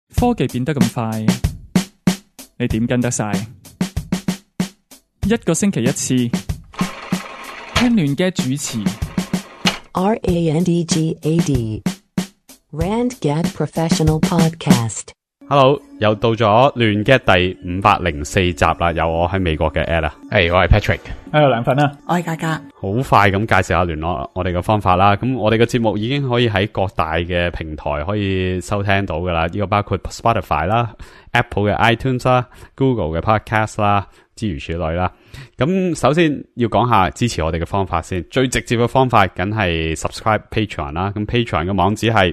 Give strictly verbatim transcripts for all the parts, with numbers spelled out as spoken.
科技變得咁快，你點跟得晒？一個星期一次，聽亂嘅主持。 R A N D G A D Randgad Professional Podcast。Hello， 又到咗亂 get 第五百零四集啦，有我喺美國嘅 Ed 啦， 係我係 Patrick， 誒梁粉啊， 我係嘉嘉。 好快咁介紹下聯絡我哋嘅方法啦。咁我哋嘅節目已經可以喺各大嘅平台可以收聽到噶啦，呢個包括 Spotify 啦、Apple 嘅 iTunes 啦、Google 嘅 Podcast 啦，諸如此類啦。咁首先要講下支持我哋嘅方法先，最直接嘅方法梗係 subscribe Patreon 啦。咁 Patreon 嘅網址係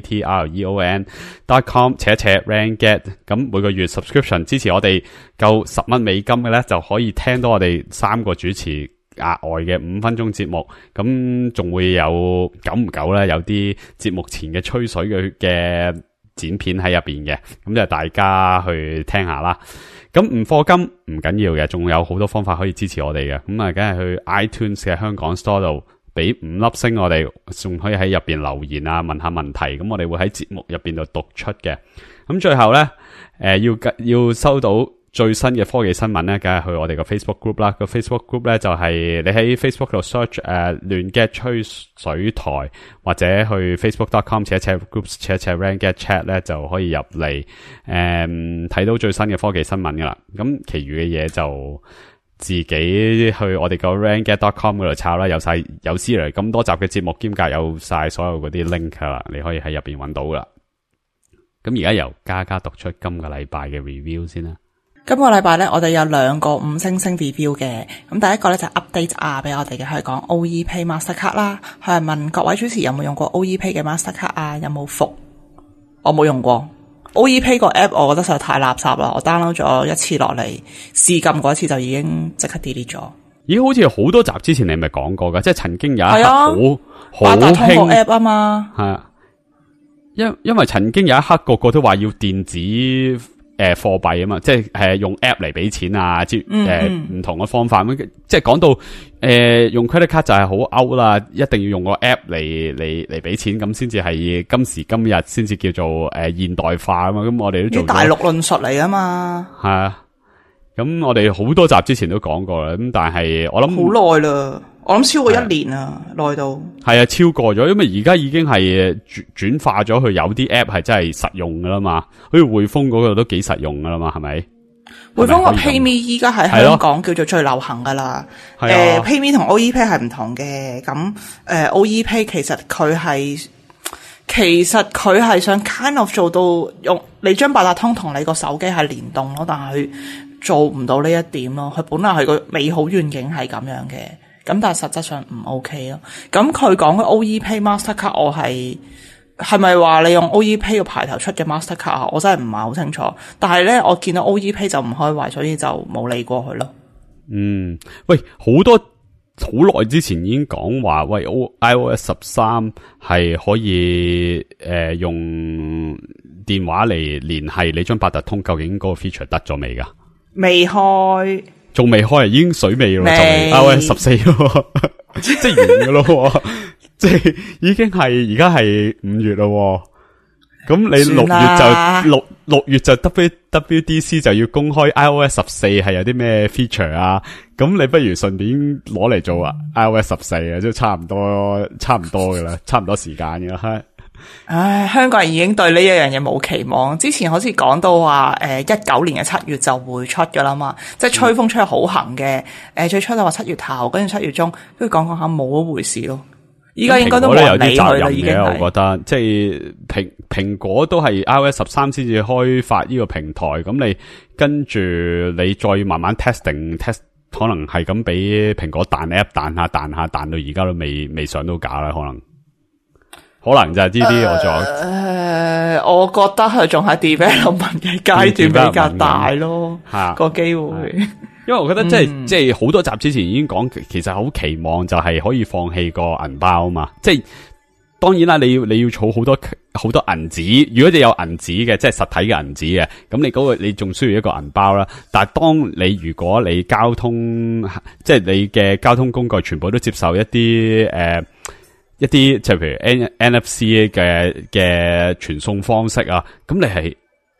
patreon dot com 斜斜 randgad。咁每個月 subscription 支持我哋夠十蚊美金嘅咧，就可以聽到我哋三個主持額外嘅五分鐘節目。咁仲會有久唔久咧，有啲節目前嘅吹水嘅嘅剪片喺入邊嘅，咁就大家去聽下啦。咁唔課金唔緊要嘅，仲有好多方法可以支持我哋嘅。咁啊，梗係去 iTunes 嘅香港 Store 度俾五粒星我哋，仲可以喺入邊留言啊，問下問題。咁我哋會喺節目入邊度讀出嘅。咁最後咧，誒、呃、要要收到最新嘅科技新聞咧，梗係去我哋個 Facebook group 啦。個 Facebook group 咧就係、是、你喺 Facebook 度 search 誒亂 get 吹水台，或者去 facebook dot com 斜斜 groups 斜斜 randgad chat 咧就可以入嚟誒睇到最新嘅科技新聞噶啦。咁其餘嘅嘢就自己去我哋個 randgad dot com 嗰度抄啦，有晒有史嚟咁多集嘅節目兼夾有晒所有嗰啲 link 啦，你可以喺入邊揾到噶啦。咁而家由嘉嘉讀出今個禮拜嘅 review 先啦。 今個禮拜咧，我哋有兩個五星星 review 嘅。咁第一個咧就係 update 啊，俾我哋嘅，佢係講 O E Pay Mastercard 啦。佢係問各位主持有冇用過 O E Pay 嘅 Mastercard 啊？有冇服？我冇用過 O E Pay 個 app， 我覺得實在太垃圾啦。我 download 咗一次落嚟試撳嗰一次就已經即刻 delete 咗。 咦，好似好多集之前你咪講過噶，即係曾經有一刻好好八達通個興 app 啊嘛。 係啊，因因為曾經有一刻個個都話要電子。誒，貨幣啊嘛，即係誒用 app 嚟俾錢啊，即係誒唔同嘅方法。咁即係講到誒、呃、用 credit card 就係好 out 啦，一定要用個 app 嚟嚟嚟俾錢，咁先至係今時今日先至叫做誒、呃、現代化啊嘛。咁我哋都做咗大陸論述嚟啊嘛。 係啊，咁我哋好多集之前都講過啦。咁但係我諗好耐啦。我諗超過一年啊，耐到係啊，超過咗，因為而家已經係轉轉化咗去有啲 app 係真係實用噶啦嘛，好似匯豐嗰個都幾實用噶啦嘛，係咪？ 匯豐個 PayMe 依家喺香港叫做最流行噶啦。誒、呃、，PayMe 同 O E Pay 係唔同嘅，咁誒、呃、O E Pay 其實佢係其實佢係想 kind of 做到用你將八達通同你個手機係聯動咯，但係佢做唔到呢一點咯。佢本來係個美好願景係咁樣嘅。咁但係實質上唔 OK 咯。咁佢講嘅 O E Pay Mastercard， 我係係咪話你用 O E Pay 個牌頭出嘅 Mastercard 啊？我真係唔係好清楚。但係咧，我見到 O E Pay 就唔開懷，所以就冇理過佢咯。 嗯，喂，好多好耐之前已經講話，喂 iOS 十三係可以誒、呃、用電話嚟聯繫你張八達通，究竟嗰個 feature 得咗未噶？ 未開。仲未開，已經水尾咯，就嚟 iOS 十四咯，即係完噶咯，即係已經係而家係五月咯。咁你六月就六六月就 W W D C 就要公開 iOS 十四係有啲咩 feature 啊？咁你不如順便攞嚟做啊 iOS 十四啊，即係差唔多差唔多噶啦，差唔多時間噶啦。 唉，香港人已經對呢一樣嘢冇期望。之前好似講到話，誒一九年嘅七月就會出噶啦嘛，即係吹風吹得好行嘅。誒、呃、最初就話七月頭，跟住七月中，跟住講講下冇一回事咯。依家應該都冇人理佢啦，已經係。我覺得即係蘋蘋果都係 iOS 十三先至開發呢個平台，咁你跟住你再慢慢 testing test， 可能係咁俾蘋果彈 app 彈下彈下彈到而家都未未上到架啦，可能。可能就係呢啲我仲，誒、 呃，我覺得佢仲係 development 嘅階段比較大咯，個機會。 因為我覺得即係、嗯、即係好多集之前已經講，其實好期望就係可以放棄個銀包啊嘛。即係當然啦，你要你要儲好多好多銀紙。如果你有銀紙嘅，即係實體嘅銀紙嘅，咁你嗰、嗰個你仲需要一個銀包啦。但係當你如果你交通即係你嘅交通工具全部都接受一啲誒。呃一啲就譬如 N N F C 嘅嘅傳送方式啊，咁你係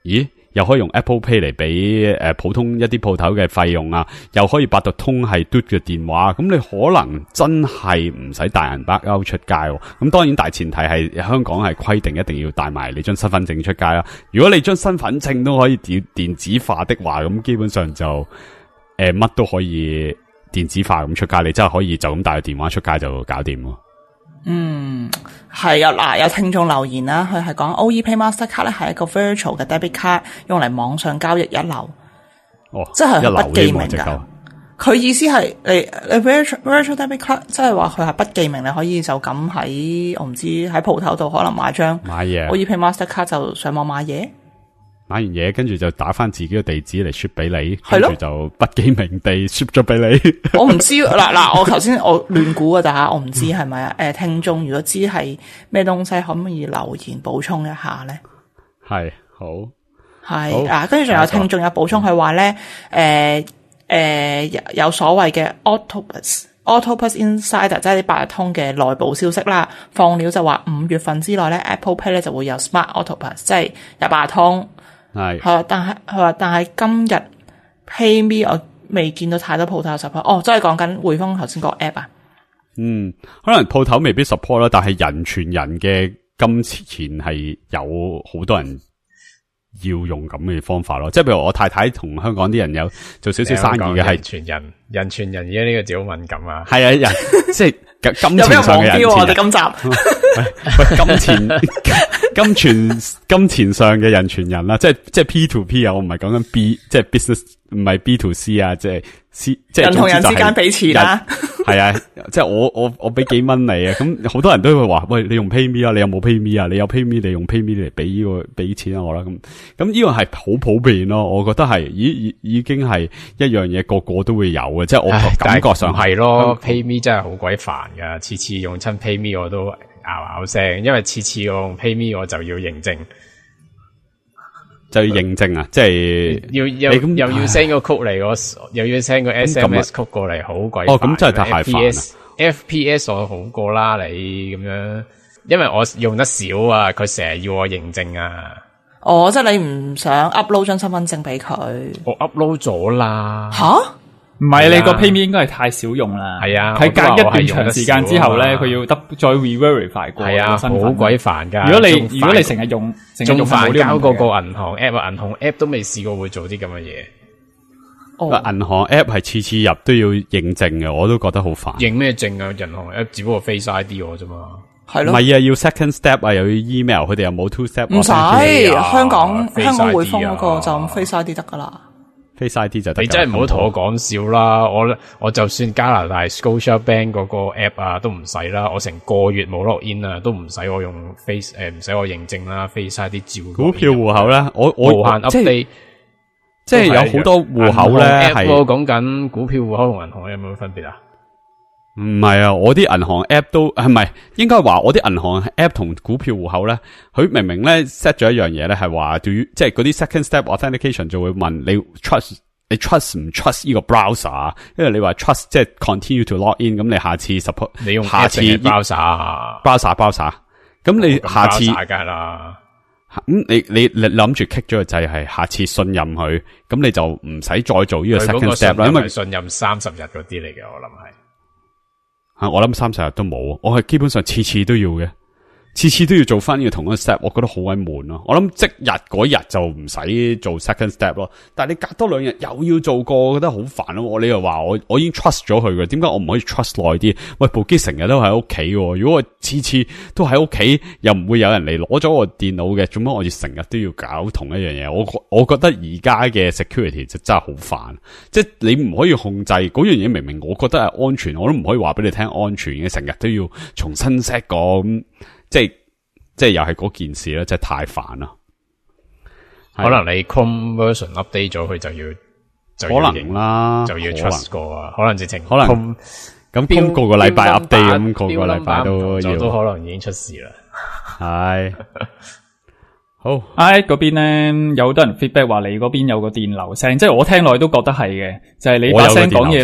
咦？又可以用 Apple Pay 嚟俾誒普通一啲鋪頭嘅費用啊，又可以八達通係嘟嘅電話，咁你可能真係唔使帶銀包出街喎。咁當然大前提係香港係規定一定要帶埋你張身份證出街啦。如果你張身份證都可以電電子化的話，咁基本上就誒乜、呃、都可以電子化咁出街，你真係可以就咁帶個電話出街就搞掂喎。 嗯，係啊，嗱，有聽眾留言啦，佢係講 O E Pay Mastercard 咧係一個 virtual 嘅 debit card，用嚟網上交易一流， 哦， 即係不記名噶。佢意思係你你 virtual virtual debit card，即係話佢係不記名，你可以就咁喺我唔知喺鋪頭度可能買張買嘢 O E Pay Mastercard 就上網買嘢。 買完嘢，跟住就打翻自己嘅地址嚟 ship 俾你，跟住就不記名地 ship 咗俾你。 我唔知嗱嗱，我頭先我亂估㗎咋，我唔知係咪啊？誒，聽眾如果知係咩東西，可唔可以留言補充一下咧？ 係好係啊，跟住仲有聽眾有補充，佢話咧，誒誒有所謂嘅 Octopus Octopus Insider，即係啲八達通嘅內部消息啦。放料就話五月份之內咧 ，Apple Pay 咧就會有 Smart Octopus，即係有八達通。係，係，但係佢話，但係今日 PayMe 我未見到太多鋪頭 support。哦，即係講緊匯豐頭先個 app 啊。 嗯，可能鋪頭未必 support 啦，但係人傳人嘅金錢係有好多人要用咁嘅方法咯。即係譬如我太太同香港啲人有做少少生意嘅係人傳人，人傳人而家呢個字好敏感啊。係啊，人即係金錢上嘅人傳人。有咩黃標啊？我哋今集金錢。金錢金錢上嘅人傳人啦，即係即係 P to P 啊，我唔係講緊 B， 即係 business 唔係 B to C 啊，即係 C， 即係人同人之間俾錢啦， 係啊，即係我我我俾幾蚊你啊，咁好多人都會話，喂，你用 PayMe 啊，你有冇 PayMe 啊？你有 PayMe， 你用 PayMe 嚟俾呢個俾錢我啦，咁咁呢個係好普遍咯，我覺得係，咦已已經係一樣嘢，個個都會有嘅，即係我感覺上係咯 ，PayMe 真係好鬼煩噶，次次用親 PayMe 我都拗拗聲，因為次次我用 PayMe 我就要認證， 就要認證啊！即係要又又要 send 個曲嚟，我又要 send 個 S M S 曲過嚟，好鬼煩。 哦，咁真係太煩啦 ！F P S 我好過啦，你咁樣，因為我用得少啊，佢成日要我認證啊。 哦，即係你唔想 upload 張身份證俾佢？ 我 upload 咗啦。 吓？ 唔係，你個 PayMe 應該係太少用啦。 係啊， 喺隔一段長時間之後咧，佢要得再 re-verify 過。係啊，好鬼煩噶。 如果你如果你成日用， 仲煩交嗰個銀行 app 啊，銀行 app 都未試過會做啲咁嘅嘢。 哦，銀行 app 係次次入都要認證嘅，我都覺得好煩。 認咩證啊？銀行 app 只不過 Face I D 我啫嘛。 係咯。 唔係啊，要 second step 啊，又要 email， 佢哋又冇 two step。 唔使，香港香港匯豐嗰個就咁 Face I D 得噶啦。 Face I D 就得， 你真係唔好同我講笑啦！我我就算加拿大 Scotiabank 嗰個 app 啊，都唔使啦。我成個月冇 log in 啊，都唔使我用 Face 誒，唔使我認證啦。Face I D 照股票戶口咧，我我無限 update， 即係有好多戶口咧係。 我講緊股票戶口同銀行有冇分別啊？ 唔係啊，我啲銀行 app 都係咪應該話我啲銀行 app 同股票戶口咧，佢明明咧 set 咗一樣嘢咧，係話對於即係嗰啲 second step authentication 就會問你 trust 你 trust 唔 trust 呢個 browser， 因為你話 trust 即係 continue to log in， 咁你下次 support 你用下次 browser browser browser， 咁你下次梗啦， 咁你你你諗住 kick 咗個掣係下次信任佢，咁你就唔使再做呢個 second step 啦，因為信任三十日嗰啲嚟嘅，我諗係。 吓，我諗三十日都冇，我係基本上次次都要嘅，次次都要做翻呢個同一個 step， 我覺得好鬼悶咯。我諗即日嗰日就唔使做 second step 咯，但係你隔多兩日又要做過，我覺得好煩咯。我你又話我我已經 trust 咗佢嘅，點解我唔可以 trust 耐啲？喂，部機成日都喺屋企，如果我次次都喺屋企，又唔會有人嚟攞咗我電腦嘅，做乜我要成日都要搞同一樣嘢？我我覺得而家嘅 security 就真係好煩，即係你唔可以控制嗰樣嘢，明明我覺得係安全，我都唔可以話俾你聽安全嘅，成日都要重新 set 過咁。即係即係又係嗰件事咧，真係太煩啦。 可能你 Chrome version update 咗，佢就要就要可能啦， 就要 trust 過啊。可能直情可能咁 Chrome 個個禮拜 update 咁，個個禮拜都要都可能已經出事啦。 係好 I 嗰邊咧，有好多人 feedback 話你嗰邊有個電流聲，即係我聽落去都覺得係嘅，就係、是、你把聲講嘢咧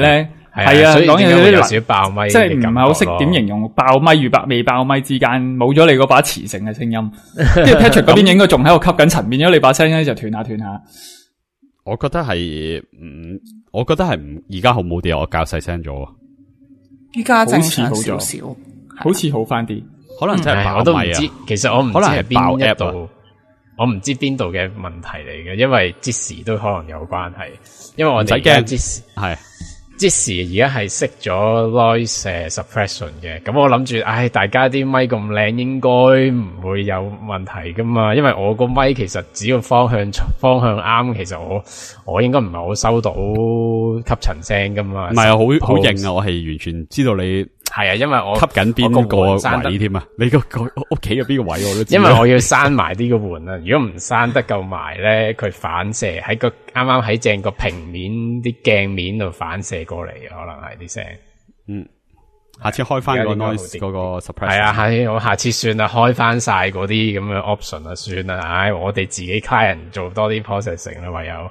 係啊，講嘢有少少爆咪， 即係唔係好識點形容爆咪與爆未爆咪之間，冇咗你嗰把磁性嘅聲音。跟住 Patrick 嗰邊應該仲喺度吸緊塵，變咗你把聲咧就斷下斷下。 我覺得係唔，我覺得係唔，而家好冇啲，我較細聲咗。 依家正常少少， 好似好翻啲， 可能真係爆咪啊！ 我都唔知，其實我唔知係邊一度， 啊、 我唔知邊度嘅問題嚟嘅，因為即時都可能有關係。因為我哋驚即時係即時而家係熄咗 noise suppression 嘅，咁我諗住，唉，大家啲咪咁靚，應該唔會有問題噶嘛。因為我個咪其實只要方向方向啱，其實我我應該唔係好收到吸塵聲噶嘛。 唔係啊，好好硬啊！我係完全知道你。 係啊，因為我吸緊邊個位添啊？你個個屋企嘅邊個位我都知。 因為我要閂埋啲個門啊，如果唔閂得夠埋咧，佢反射喺個啱啱喺正個平面啲鏡面度反射過嚟，可能係啲聲。 嗯，下次開翻個 noise 嗰個 suppressor。 係啊，係我下次算啦，開翻晒嗰啲咁嘅 option 啊，算啦。唉，我哋自己 client 做多啲 processing 啦，唯有。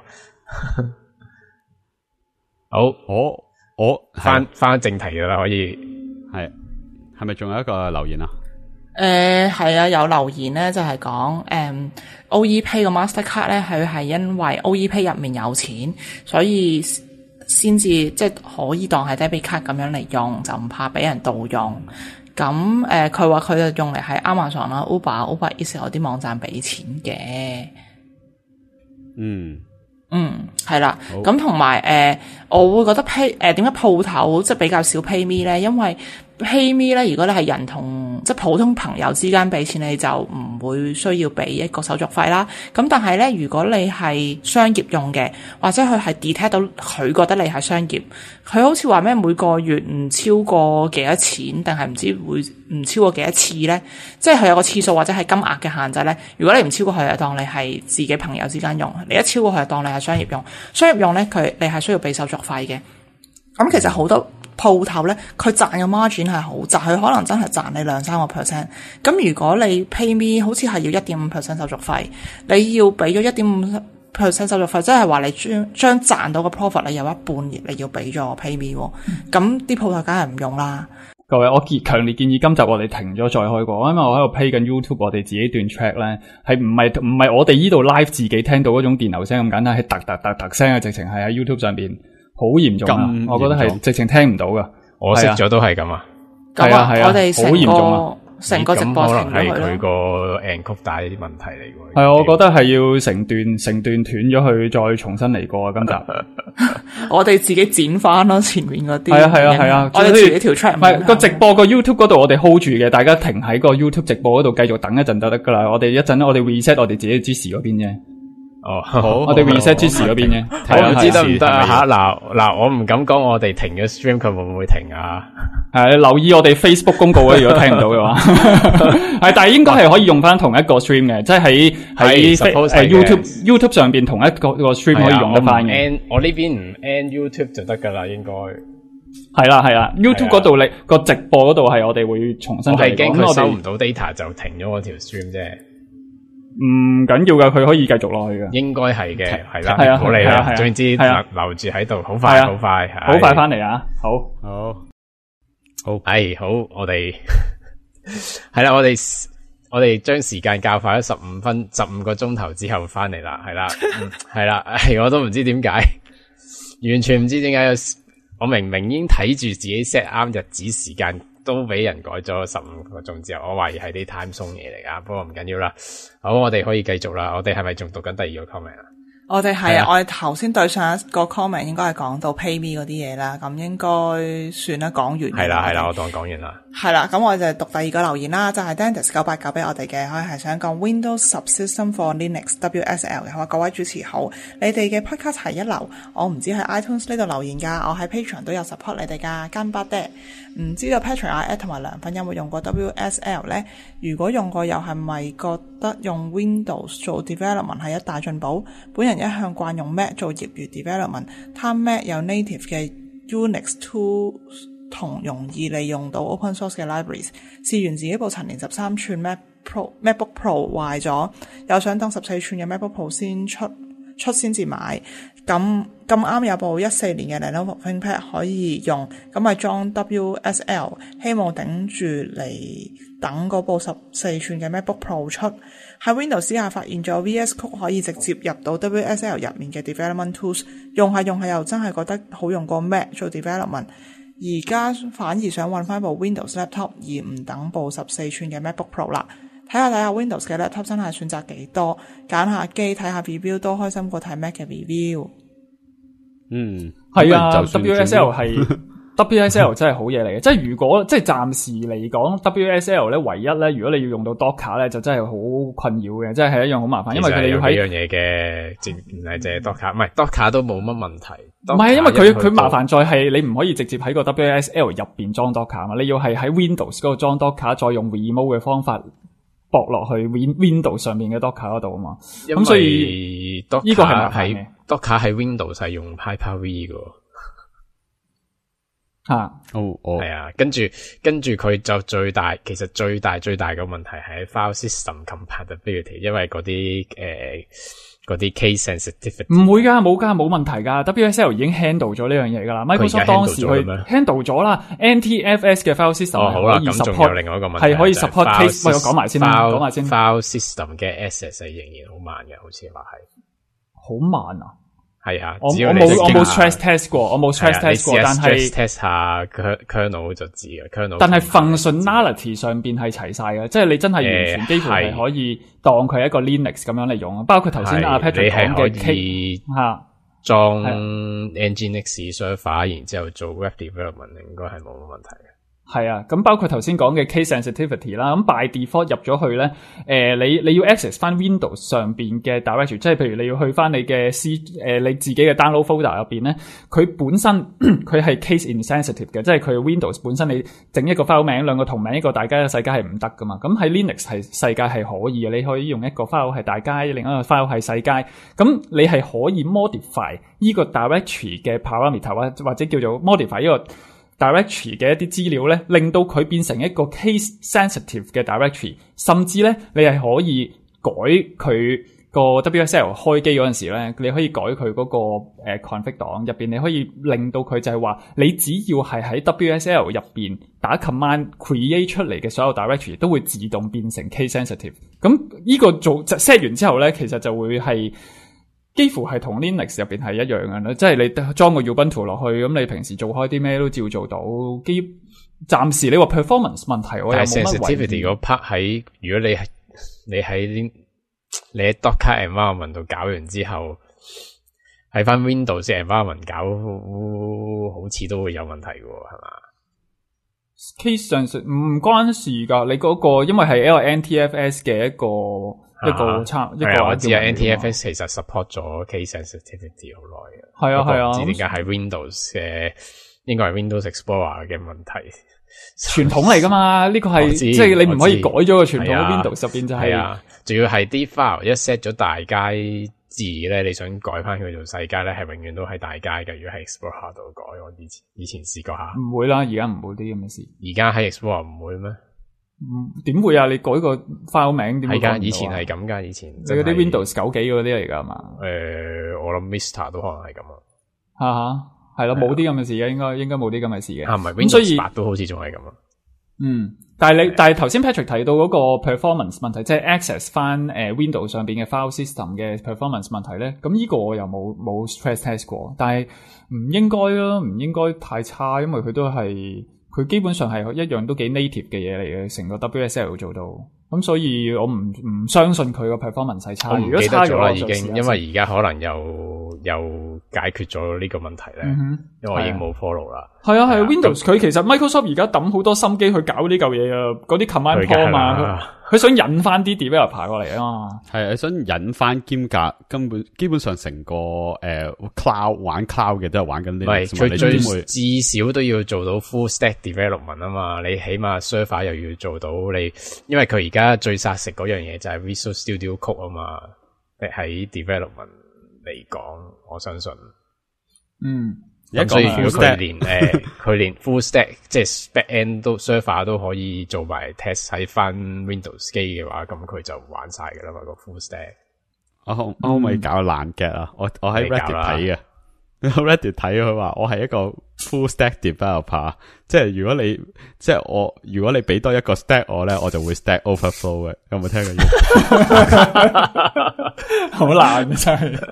好， 我我翻翻正題噶啦，可以。 係，係咪仲有一個留言啊？ 誒、呃，係啊，有留言咧，就係講誒 O E Pay 個 Mastercard 咧，佢係因為 O E Pay 入面有錢，所以先至即係可以當係 debit card 咁樣嚟用，就唔怕俾人盜用。咁誒，佢話佢就用嚟喺 Amazon 啦、Uber、Uber Eats 嗰啲網站俾錢嘅。 嗯。 嗯，係啦，咁同埋誒，我會覺得 pay 誒點解鋪頭即係比較少 pay me 咧？因為 pay me 咧，如果你係人同即係普通朋友之間俾錢，你就唔會需要俾一個手續費啦。咁但係咧，如果你係商業用嘅，或者佢係 detect 到佢覺得你係商業，佢好似話咩每個月唔超過幾多錢，定係唔知會唔超過幾多次咧？即係佢有個次數或者係金額嘅限制咧。如果你唔超過佢，就當你係自己朋友之間用；你一超過佢，就當你係商業用。商業用咧，佢你係需要俾手續費嘅。咁其實好多鋪頭咧，佢賺嘅 margin 係好窄，佢可能真係賺你兩三個 percent。咁如果你 pay me 好似係要一點五 percent 手續費，你要俾咗一點五 percent 手續費，即係話你將將賺到嘅 profit 你有一半你要俾咗 pay me，咁啲鋪頭梗係唔用啦。 各位，我建強烈建議今集我哋停咗再開過，因為我喺度 play 緊 YouTube， 我哋自己段 track 咧係唔係唔係我哋呢度 live 自己聽到嗰種電流聲咁簡單，係突突突突聲嘅，直情係喺 YouTube 上邊好嚴重啊！我覺得係直情聽唔到噶。 我識咗都係咁啊。 係啊，係啊，我哋好嚴重啊！ 成個直播停咗佢咯。 係佢個 encode 帶啲問題嚟嘅。 係啊，我覺得係要成段成段斷咗佢，再重新嚟過啊！今集我哋自己剪翻咯，前面嗰啲。 係啊係啊係啊， 我哋自己條 track 唔係個直播個 YouTube 嗰度，我哋 hold 住嘅，大家停喺個 YouTube 直播嗰度繼續等一陣就得噶啦。我哋一陣我哋 reset 我哋自己支持嗰邊啫。 哦，好， 我哋 reset 支持嗰邊嘅。 我唔知得唔得啊吓？嗱嗱，我唔敢講，我哋停咗 stream，佢會唔會停啊？ 係留意我哋 Facebook 公告啊！如果聽唔到嘅話，係但係應該係可以用翻同一個 stream 嘅，即係喺喺誒 YouTube YouTube 上邊同一個個 stream 可以用得翻嘅。 我呢邊唔 end YouTube 就得噶啦，應該係啦係啦。YouTube 嗰度你個直播嗰度係我哋會重新嚟講。 我係驚佢收唔到 data 就停咗我條 stream 啫。 唔緊要噶，佢可以繼續落去嘅。 應該係嘅，係啦， 係啊， 好嚟啦，總之留啊留住喺度，好快，好快， 好快翻嚟啊！好， 好， 好，係好，我哋係啦，我哋我哋將時間較快咗十五分，十五個鐘頭之後翻嚟啦，係啦，係啦，係我都唔知點解，完全唔知點解有，我明明已經睇住自己 set 啱日子時間。都俾人改咗十五個鐘之後，我懷疑係啲 time zone 嘢嚟噶，不過唔緊要啦。好，我哋可以繼續啦。我哋係咪仲讀緊第二個 comment 啊？ 我哋係啊，我哋頭先對上一個 comment 應該係講到 pay me 嗰啲嘢啦，咁應該算啦，講完。係啦係啦，我當講完啦。係啦，咁我就讀第二個留言啦，就係、是、Dennis 九八九俾我哋嘅，佢係想講 Windows Subsystem for Linux W S L 嘅。佢話各位主持好，你哋嘅 podcast 係一流，我唔知喺 iTunes 呢度留言噶，我喺 Patreon 都有 support 你哋噶，跟巴爹。唔知道 Patrick 阿 Ed 同埋梁粉有冇用過 W S L 咧？如果用過，又係咪覺得用 Windows 做 development 係一大進步？本人一向慣用 Mac 做業餘 development， 貪 Mac 有 native 嘅 Unix tools 同容易利用到 open source 嘅 libraries。試完自己部陳年十三寸 Mac Pro MacBook Pro 壞咗，又想等十四寸嘅 MacBook Pro 先出出先至買。咁咁啱有部一四年嘅 Lenovo ThinkPad 可以用，咁咪裝 W S L， 希望頂住嚟等嗰部十四寸嘅 MacBook Pro 出。喺 Windows 之下發現咗 V S Code 可以直接入到 W S L 入面嘅 Development Tools， 用下用下又真係覺得好用過 Mac 做 Development。而家反而想揾翻部 Windows Laptop， 而唔等部十四寸嘅 MacBook Pro 啦。睇下睇下 Windows 嘅 Laptop 真係選擇幾多，揀下機睇下 review 都開心過睇 Mac 嘅 review。 嗯， 係啊 ，W S L 係 W S L 真係好嘢嚟嘅。即係如果即係暫時嚟講 ，W S L 咧唯一咧，如果你要用到 Docker 咧，就真係好困擾嘅，即係係一樣好麻煩，因為佢哋要喺呢樣嘢嘅，淨唔係淨係 Docker，唔係 Docker 都冇乜問題。 唔係，因為佢佢麻煩在係你唔可以直接喺個 W S L 入邊裝 Docker 嘛，你要係喺 Windows 嗰度裝 Docker， 再用 remote 嘅方法駁落去 Windows 上面嘅 Docker 嗰度啊嘛。咁所以呢個係麻煩嘅。 Docker 喺 Windows 係用 Hyper-V 嘅。 吓， 哦哦， 係啊，跟住跟住佢就最大，其實最大最大嘅問題係 file system compatibility， 因為嗰啲誒嗰啲 case sensitivity 唔會噶，冇噶，冇問題噶 ，W S L 已經 handle 咗呢樣嘢噶啦 ，Microsoft 當時佢 handle 咗啦 ，N T F S 嘅 file system 哦好啦， 可以咁仲 support 有另外一個問題係可以 support case，喂我講埋先啦，講埋先 ，file system 嘅 access 係仍然好慢嘅，好似話係好慢啊。 係啊， 我我冇我冇 stress test 過，我冇 stress test 過，但係 stress test 下 kernel 就知嘅 kernel。 但係 functionality 上邊係齊晒嘅，即係你真係完全幾乎係可以當佢係一個 Linux 咁樣嚟用，包括頭先阿 Patrick 講嘅 K 吓裝 Nginx server， 然之後做 web development 應該係冇乜問題嘅。 係啊，咁包括頭先講嘅 case sensitivity 啦，咁 by default 入咗去咧，誒、呃，你你要 access 翻 Windows 上邊嘅 directory， 即係譬如你要去翻你嘅 C，誒、呃，你自己嘅 download folder 入邊咧，佢本身佢係 case insensitive 嘅，即係佢 Windows 本身你整一個 file 名，兩個同名，一個大家嘅世界係唔得噶嘛，咁喺 Linux 係世界係可以嘅，你可以用一個 file 係大家，另一個 file 係世界，咁你係可以 modify 呢個 directory 嘅 parameter 或或者叫做 modify 呢個directory 嘅一啲資料咧，令到佢變成一個 case sensitive 嘅 directory， 甚至咧你係可以改佢個 W S L 開機嗰陣時咧，你可以改佢嗰個誒 config 檔入邊，你可以令到佢就係話，你只要係喺 W S L 入邊打 command create 出嚟嘅所有 directory 都會自動變成 case sensitive。咁呢個做 set 完之後咧，其實就會係幾乎係同 Linux 入邊係一樣嘅啦，即係你裝個 Ubuntu 落去，咁你平時做開啲咩都照做到。基暫時你話 performance 問題，我又冇乜懷疑。 sensitivity 嗰 part 喺，如果你係你喺你喺 Docker environment 度搞完之後，喺翻 Windows environment 搞，好似都會有問題嘅，係嘛 ？case sensitive 唔關事噶，你嗰、那個因為係一個 N T F S 嘅一個。一個差、啊、一個我知啊 ，N T F S 其實 support 咗 case sensitivity 好耐嘅。 係啊係啊， 唔知點解係 Windows 嘅，應該係 Windows Explorer 嘅問題。 傳統嚟噶嘛？呢、這個係即係你唔可以改咗個傳統。Windows 入邊就係、是， 仲、啊、要係啲 file 一 set 咗大街字咧，你想改翻佢做細街咧，係永遠都係大街嘅。如果喺 Explorer 度改，我以前以前試過下。唔會啦，而家唔會啲咁嘅事。 而家喺 Explorer 唔會咩？ 嗯，點會啊？你改個 file 名點會改唔到啊？ 係噶，以前係咁噶，以前你嗰啲 Windows 九幾嗰啲嚟噶嘛？ 誒、呃，我諗 Vista 都可能係咁啊。 吓吓，係咯，冇啲咁嘅事嘅，應該應該冇啲咁嘅事嘅。 吓，唔係 Windows 八都好似仲係咁啊。 嗯，但係你但係頭先 Patrick 提到嗰個 performance 問題，即係 access 翻誒 Windows 上邊嘅 file system 嘅 performance 問題咧，咁呢個我又冇冇 stress test 過，但係唔應該咯，唔應該太差，因為佢都係。佢基本上係一樣都幾 native 嘅嘢嚟嘅，成個 W S L 做到，咁所以我唔唔相信佢個 performance 係差。 我唔記得咗啦，已經，因為而家可能又又解決咗呢個問題咧、嗯，因為我已經冇 follow 啦。 係啊係 Windows 佢其實 Microsoft 而家抌好多心機去搞呢嚿嘢啊，嗰啲 command prompt 嘛，佢想引翻啲 developer 過嚟啊嘛。係啊，想引翻兼夾，根本基本上成個誒、呃、cloud 玩 cloud 嘅都係玩緊呢。唔係，佢最至少都要做到 full stack development 啊嘛。你起碼 server 又要做到你，因為佢而家最殺食嗰樣嘢就係 Visual Studio Code 啊嘛。喺 development 嚟講，我相信， 嗯。 咁所以如果佢連誒佢連 full stack 即係 back end 都 server 都可以做埋 test 喺翻 Windows 機嘅話，咁佢就玩晒噶啦嘛個 full stack。 我可我可唔可以搞個爛 get 啊？我我喺 Reddit 睇嘅。Reddit 睇佢話我係一個 full stack developer， 即係如果你即係我如果你俾多一個 stack 我咧，我就會 stack overflow 嘅。有冇聽過？ 好難啊，真係。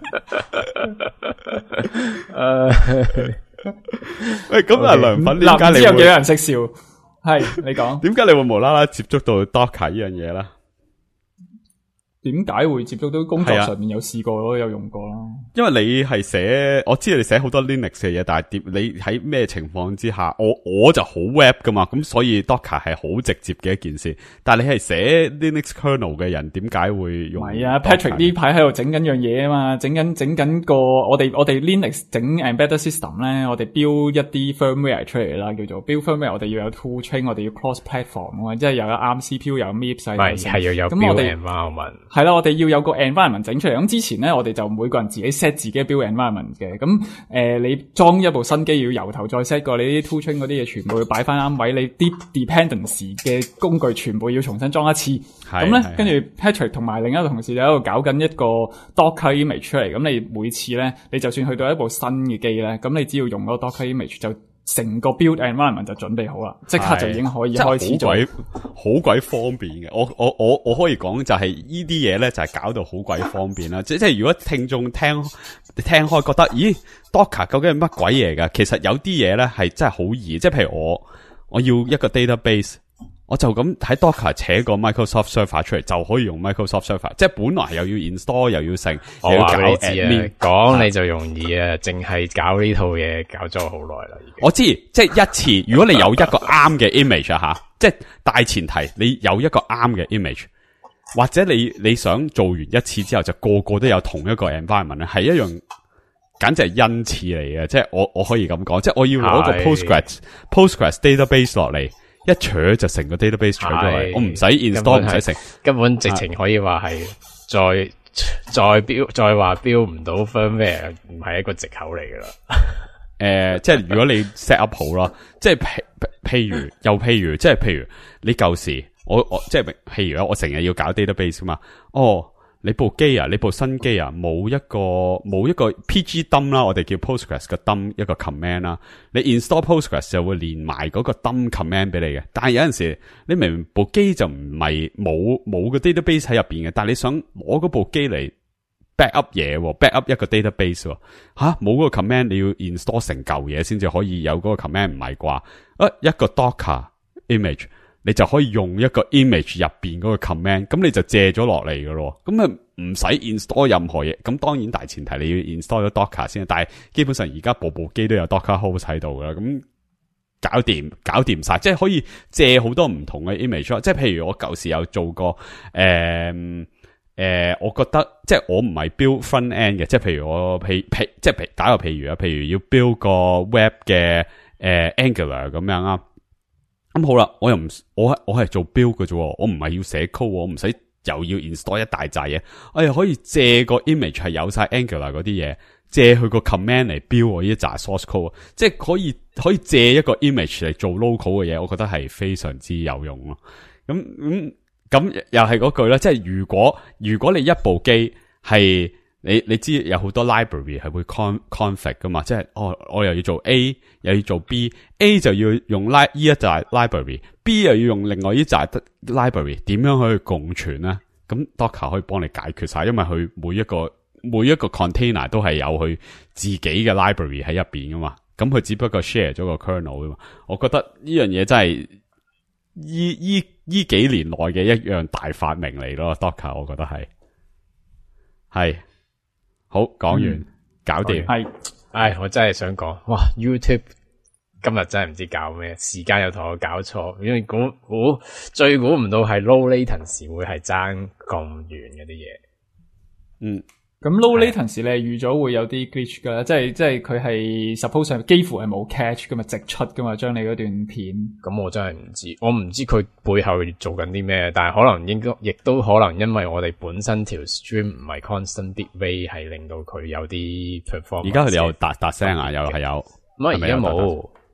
誒，喂，咁啊，梁粉點解你會？ 唔知有幾多人識笑？係你講， 點解你會無啦啦接觸到 Docker 呢樣嘢咧？ 點解會接觸到工作上面有試過咯，有用過咯？ 因為你係寫，我知道你寫好多 Linux 嘅嘢，但係點你喺咩情況之下？我我就好 web 噶嘛，咁所以 Docker 係好直接嘅一件事。但係你係寫 Linux kernel 嘅人，點解會用？ 唔係啊 ，Patrick 呢排喺度整緊樣嘢啊嘛，整緊整緊個我哋我哋 Linux 整 embedded system 咧，我哋 build 一啲 firmware 出嚟啦，叫做 build firmware， 我哋要有 tool chain， 我哋要 cross platform 啊，即係又有 A R M C P U， 有 M I P S， 唔係係要有 build environment。係啦，我哋要有個 environment 整出嚟。咁之前咧，我哋就每個人自己 set 自己嘅 build environment 嘅。咁誒、呃，你裝一部新機要由頭再 set 過，你啲 tool chain 嗰啲嘢全部要擺翻啱位，你啲 dependency 嘅工具全部要重新裝一次。咁咧，跟住 Patrick 同埋另一個同事就喺度搞緊一個 Docker image 出嚟。咁你每次咧，你就算去到一部新嘅機咧，咁你只要用嗰個 Docker image 就成個 build environment 就準備好啦，即刻就已經可以開始做。 好鬼方便嘅，我我我我可以講就係呢啲嘢咧，就係搞到好鬼方便啦。即即係如果聽眾聽聽開覺得，咦 Docker 究竟係乜鬼嘢噶？其實有啲嘢咧係真係好易，即係譬如我我要一個 database。我就咁喺 Docker 扯個 Microsoft Server 出嚟，就可以用 Microsoft Server， 即係本來又要 install 又要成，又要搞 admin， 講你就容易啊，淨係搞呢套嘢搞咗好耐啦。 我知，即係一次，如果你有一個啱嘅 image 啊吓，即係大前提，你有一個啱嘅 image， 或者你你想做完一次之後就個個都有同一個 environment 咧，係一樣，簡直係恩賜嚟嘅。即係我我可以咁講，即係我要攞個 Postgres Postgres database 落嚟。一扯就成個 database 取咗嚟，我唔使 install 唔使成， 根本直情可以話係再再標再話標唔到 firmware， 唔係一個藉口嚟噶啦。 誒、呃，即係如果你 set up 好啦，即係譬譬如又譬如，即係譬如你舊時我我即係譬如我成日要搞 database 嘛，哦。你部機啊，你部新機啊，冇一個冇一個 P G dump 啦，我哋叫 Postgres 嘅 dump 一個 command 啦。你 install Postgres 就會連埋嗰個 dump command 俾你嘅。但係有陣時你明明部機就唔係冇冇個 database 喺入邊嘅，但係你想攞嗰部機嚟 back up 嘢 ，back up 一個 database 吓，冇嗰個 command 你要 install 成嚿嘢先至可以有嗰個 command， 唔係啩？啊，一個 Docker image。你就可以用一個 image 入邊嗰個 command， 咁你就借咗落嚟噶咯，咁啊唔使 install 任何嘢。咁當然大前提你要 install 咗 Docker 先，但係基本上而家部部機都有 Docker host 喺度噶啦，咁搞掂搞掂晒，即係可以借好多唔同嘅 image。即係譬如我舊時有做過，誒、呃、誒、呃，我覺得即係我唔係 build front end 嘅，即係譬如我譬譬即係譬打個譬如啊，譬如要 build 個 web 嘅誒、呃、Angular 咁樣啊。咁好啦，我又唔我我係做 build 嘅啫，我唔係要寫 code， 我唔使又要 install 一大扎嘢，我又可以借個 image 係有晒 Angular 嗰啲嘢，借佢個 command 嚟 build 我呢一扎 source code， 即係可以可以借一個 image 嚟做 local 嘅嘢，我覺得係非常之有用咯。咁咁咁又係嗰句啦，即係如果如果你一部機係。你你知有好多 library 係會 con config 噶嘛，即係哦，我又要做 A 又要做 B，A 就要用 li 依一紮 library，B 又要用另外依紮 library， 點樣去共存咧？咁 Docker 可以幫你解決晒，因為佢每一個每一個 container 都係有佢自己嘅 library 喺入邊噶嘛，咁佢只不過 share 咗個 kernel 噶嘛。我覺得呢樣嘢真係依依依幾年內嘅一樣大發明嚟咯 ，Docker 我覺得係係。好，講完，嗯、搞掂。係， 唉，我真係想講，哇 ！YouTube 今日真係唔知搞咩，時間又同我搞錯，因為估估最估唔到係 low latency 會係爭咁遠嗰啲嘢。 嗯，咁 low latency 你預咗會有啲 glitch 噶啦，即係即係佢係 suppose 上幾乎係冇 catch 噶嘛，直出噶嘛，將你嗰段片。咁我真係唔知，我唔知佢背後做緊啲咩，但係可能應該亦都可能因為我哋本身條 stream 唔係 constant bit rate， 係令到佢有啲 performance。 而家佢哋有達達聲啊，又係有。 咁啊，而家冇，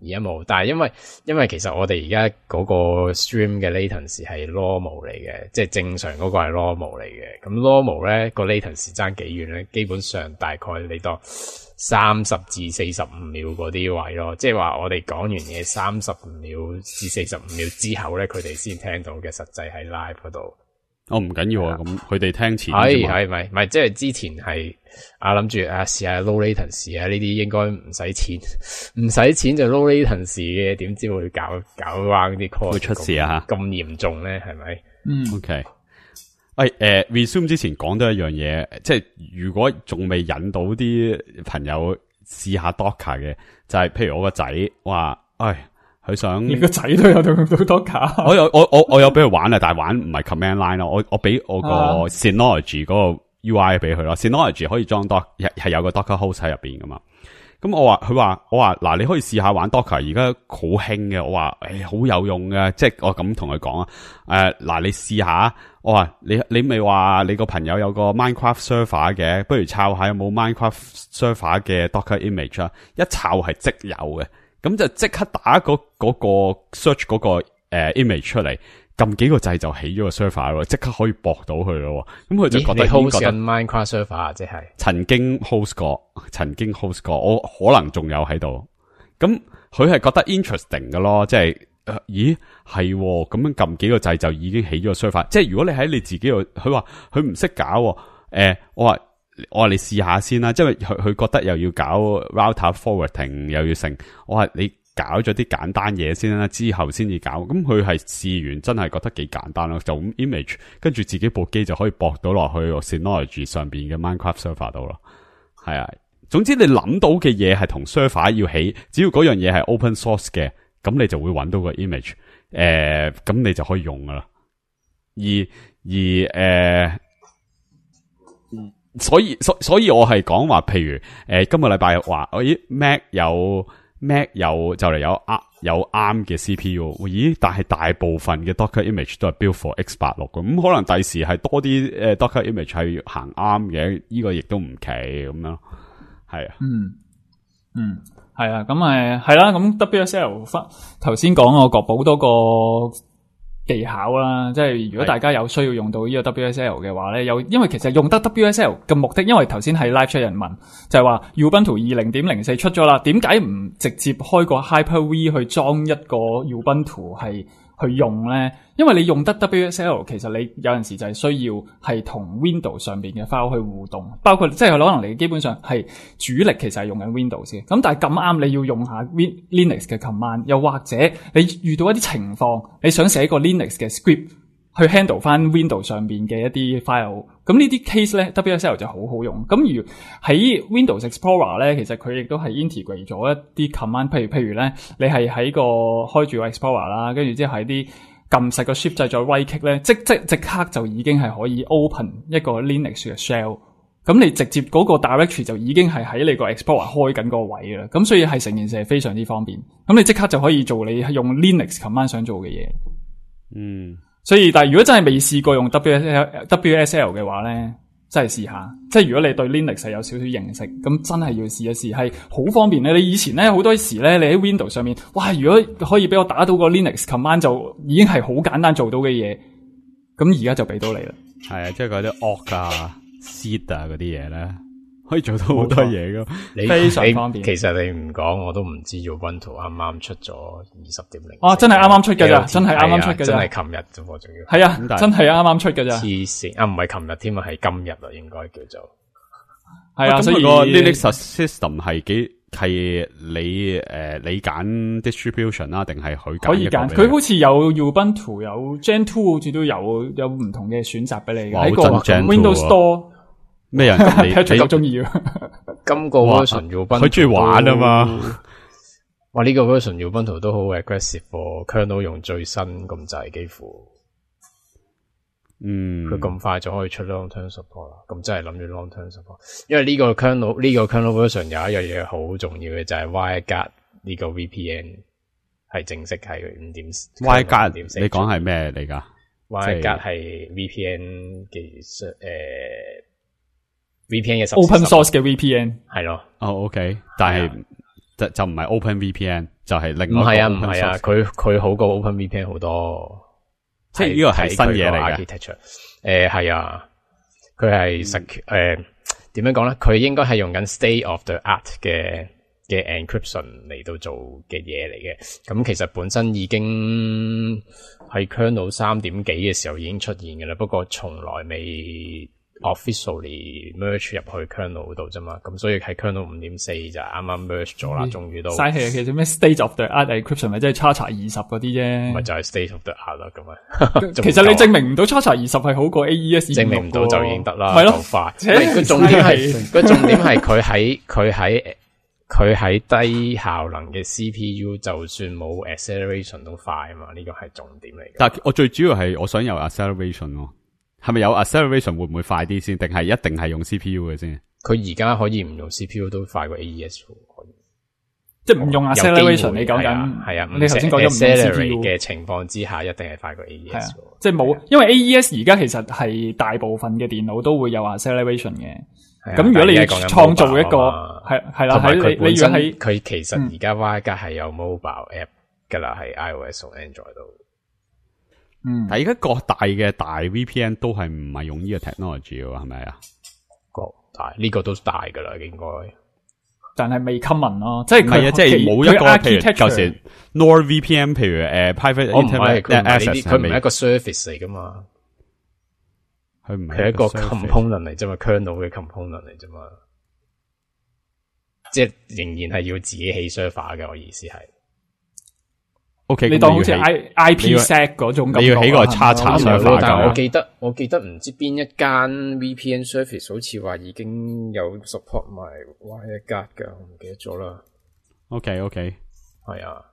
而家冇，但係因為因為其實我哋而家嗰個 stream 嘅 latency 係 normal 嚟嘅，即係正常嗰個係 normal 嚟嘅。咁 normal 咧個 latency 爭幾遠咧？基本上大概你當三十至四十五秒嗰啲位咯，即係話我哋講完嘢三十五秒至四十五秒之後咧，佢哋先聽到嘅，實際喺 live 嗰度。 哦，唔緊要啊，咁佢哋聽前係係咪咪即係之前係啊諗住啊試下 low latency 啊，呢啲應該唔使錢，唔使錢就 low latency 嘅，點知會搞搞 round 啲 call 會出事啊咁嚴重咧，係咪？ 嗯 ，OK。喂，誒 resume 之前講到一樣嘢，即係如果仲未引到啲朋友試下 Docker 嘅，就係、是、譬如我個仔話，唉。佢想你個仔都有用到 Docker， 我有我我我有俾佢玩啊，但係玩唔係 command line 咯，我我俾我個 Synology 嗰個 U I 俾佢咯 ，Synology 可以裝 Docker 係有個 Docker host 喺入邊噶嘛。咁我話佢話我話嗱，你可以試下玩 Docker，而家好興嘅。我話誒好有用嘅，即係我咁同佢講啊。誒、呃、嗱，你試下，我話你你咪話你個朋友有個 Minecraft server 嘅，不如抄下有冇 Minecraft server 嘅 Docker image 啊？一抄係即有嘅。咁就即刻打嗰嗰個 search 嗰個誒 image 出嚟，撳幾個掣就起咗個 server 咯，即刻可以駁到佢咯。咁佢就覺得 host 緊 Minecraft server 啊，即係曾經 host 過，曾經 host 過，我可能仲有喺度。咁佢係覺得 interesting 嘅咯，即係、呃、咦係咁樣撳幾個掣就已經起咗個 server。即係如果你喺你自己度，佢話佢唔識搞，誒、呃、我話。我話你試下先啦，即係佢佢覺得又要搞 router forwarding 又要成，我話你搞咗啲簡單嘢先啦，之後先至搞。咁佢係試完真係覺得幾簡單咯，就咁 image 跟住自己部機就可以駁到落去 Synology 上邊嘅 Minecraft server 度咯。係啊，總之你諗到嘅嘢係同 server 要起，只要嗰樣嘢係 open source 嘅，咁你就會揾到個 image，誒、呃，咁你就可以用噶啦。而而誒。呃所以所所以我係講話，譬如誒、呃、今個禮拜話，咦 Mac 有 Mac 有就嚟有啱有啱嘅 C P U， 咦？但係大部分嘅 Docker image 都係 build for X 八十六嘅，咁可能第時係多啲誒、呃、Docker image 係行啱嘅，呢、這個亦都唔奇咁樣，係啊， 嗯嗯係啊，咁誒係啦，咁 W S L 翻頭先講我確保多個技巧啦，即係如果大家有需要用到呢個 W S L 嘅話咧，有因為其實用得 W S L 嘅目的，因為頭先係 live chat 人問，就係話 Ubuntu 二零點零四出咗啦，點解唔直接開個 Hyper-V 去裝一個 Ubuntu 係去用咧？因為你用得 W S L， 其實你有陣時就係需要係同 Windows 上邊嘅 file 去互動，包括即係可能你基本上係主力其實係用緊 Windows 嘅，咁但係咁啱你要用下 Linux 嘅 command， 又或者你遇到一啲情況，你想寫個 Linux 嘅 script 去 handle 翻 Windows 上邊嘅一啲 file， 咁呢啲 case 咧 W S L 就好好用。咁如喺 Windows Explorer 咧，其實佢亦都係 integrate 咗一啲 command， 譬如譬如咧，你係喺個開住個 Explorer 啦，跟住之後喺啲撳實個 shift 掣再 right click 咧，即即即刻就已經係可以 open 一個 Linux 嘅 shell。咁你直接嗰個 directory 就已經係喺你個 Explorer 開緊個位嘅啦。咁所以係成件事係非常之方便。咁你即刻就可以做你用 Linux command 想做嘅嘢。 嗯。所以但係如果真係未試過用 W S L W S L 嘅話咧，真係試下。即係如果你對 Linux 係有少少認識，咁真係要試一試，係好方便咧。你以前咧好多時咧，你喺 Windows 上面，哇！如果可以俾我打到個 Linux command 就已經係好簡單做到嘅嘢，咁而家就俾到你啦。 係啊，即係嗰啲 awk 啊、seed 啊嗰啲嘢咧，可以做到好多嘢噶， 非常方便。 其實你唔講我都唔知道 Ubuntu 啱啱出咗二十點零。 哦，真係啱啱出㗎咋，真係啱啱出㗎咋， 真係琴日啫喎，仲要。 係啊，真係啱啱出㗎咋。 黐線啊，唔係琴日添啊，係今日啦，應該叫做。 係啊，所以個 Linux system 係幾係你誒、呃、你揀 distribution 啦，定係佢揀？ 可以揀，佢好似有 Ubuntu 有 Gen 二，好似都有有唔同嘅選擇俾你嘅。喺個 Windows Store 咩人 ？Patrick 咁中意啊！ 今個 version Ubuntu 佢中意玩啊嘛。 哇！呢、這個 version Ubuntu 都好 aggressive 喎 ，kernel 用最新咁滯，幾乎。 嗯， 佢咁快就可以出 long term support 啦，咁真係諗住 long term support。因為呢個 kernel 呢個 kernel version 有一樣嘢好重要嘅就係 WireGuard 呢個 V P N 係正式係五點 WireGuard 你講係咩嚟㗎 ？WireGuard 係 V P N 嘅誒、呃、V P N 嘅 open source 嘅 V P N 係咯。 哦 ，OK，但係就就唔係 Open V P N， 就係另外唔係啊，唔係啊，佢佢好過 OpenVPN 好多， 即係呢個係新嘢嚟嘅。 architecture 誒係啊，佢係實誒點樣講咧？佢應該係用緊 state of the art 嘅嘅 encryption 嚟到做嘅嘢嚟嘅。咁其實本身已經喺 kernel 三點幾嘅時候已經出現嘅啦，不過從來未 officially merge 入去 kernel 度啫嘛。咁所以喺 kernel 五點四就啱啱 merge 咗啦，終於都嘥氣啊！其實咩 state of the art encryption 咪即係 charter 二十嗰啲啫， 咪就係 state of the art 啦咁啊。 其實你證明唔到 charter 二十係好過 A E S 證明唔到就已經得啦， 係咯， 夠快。佢重點係佢重點係佢喺佢喺佢喺低效能嘅 C P U 就算冇 acceleration 都快啊嘛，呢個係重點嚟嘅。 但係我最主要係我想有 acceleration 咯，係咪有 acceleration 會唔會快啲先？定係一定係用 C P U 嘅先？ 佢而家可以唔用 C P U 都快過 A E S， 可以即係唔用 acceleration。你講緊係啊， 你頭先講咗唔用 C P U 嘅情況之下，一定係快過 A E S。 即係冇，因為 A E S 而家其實係大部分嘅電腦都會有 acceleration 嘅。咁如果你創造一個係係啦，喺你你要喺佢其實而家 Wireguard 係有 mobile app 噶啦，喺 iOS 同 Android 都。 嗯，但係而家各大嘅大 V P N 都係唔係用呢個 technology 嘅，係咪啊？ 各大呢個都大噶啦，應該。 但係未 common 咯，即係唔係啊，即係冇一個譬如舊時 NordVPN， 譬如誒 private internet access， 佢唔係一個 service 嚟噶嘛。 佢唔係一個 component 嚟啫嘛 ，kernel 嘅 component 嚟啫嘛，即係仍然係要自己起 server 嘅。我意思係 ，OK， 你當好似 I I P sec 嗰種感覺， 你要起個叉叉 server。 但係我記得，我記得唔知邊一間 V P N service 好似話已經有 support 埋 Wireguard 噶，我唔記得咗啦。 OK，OK， 係啊，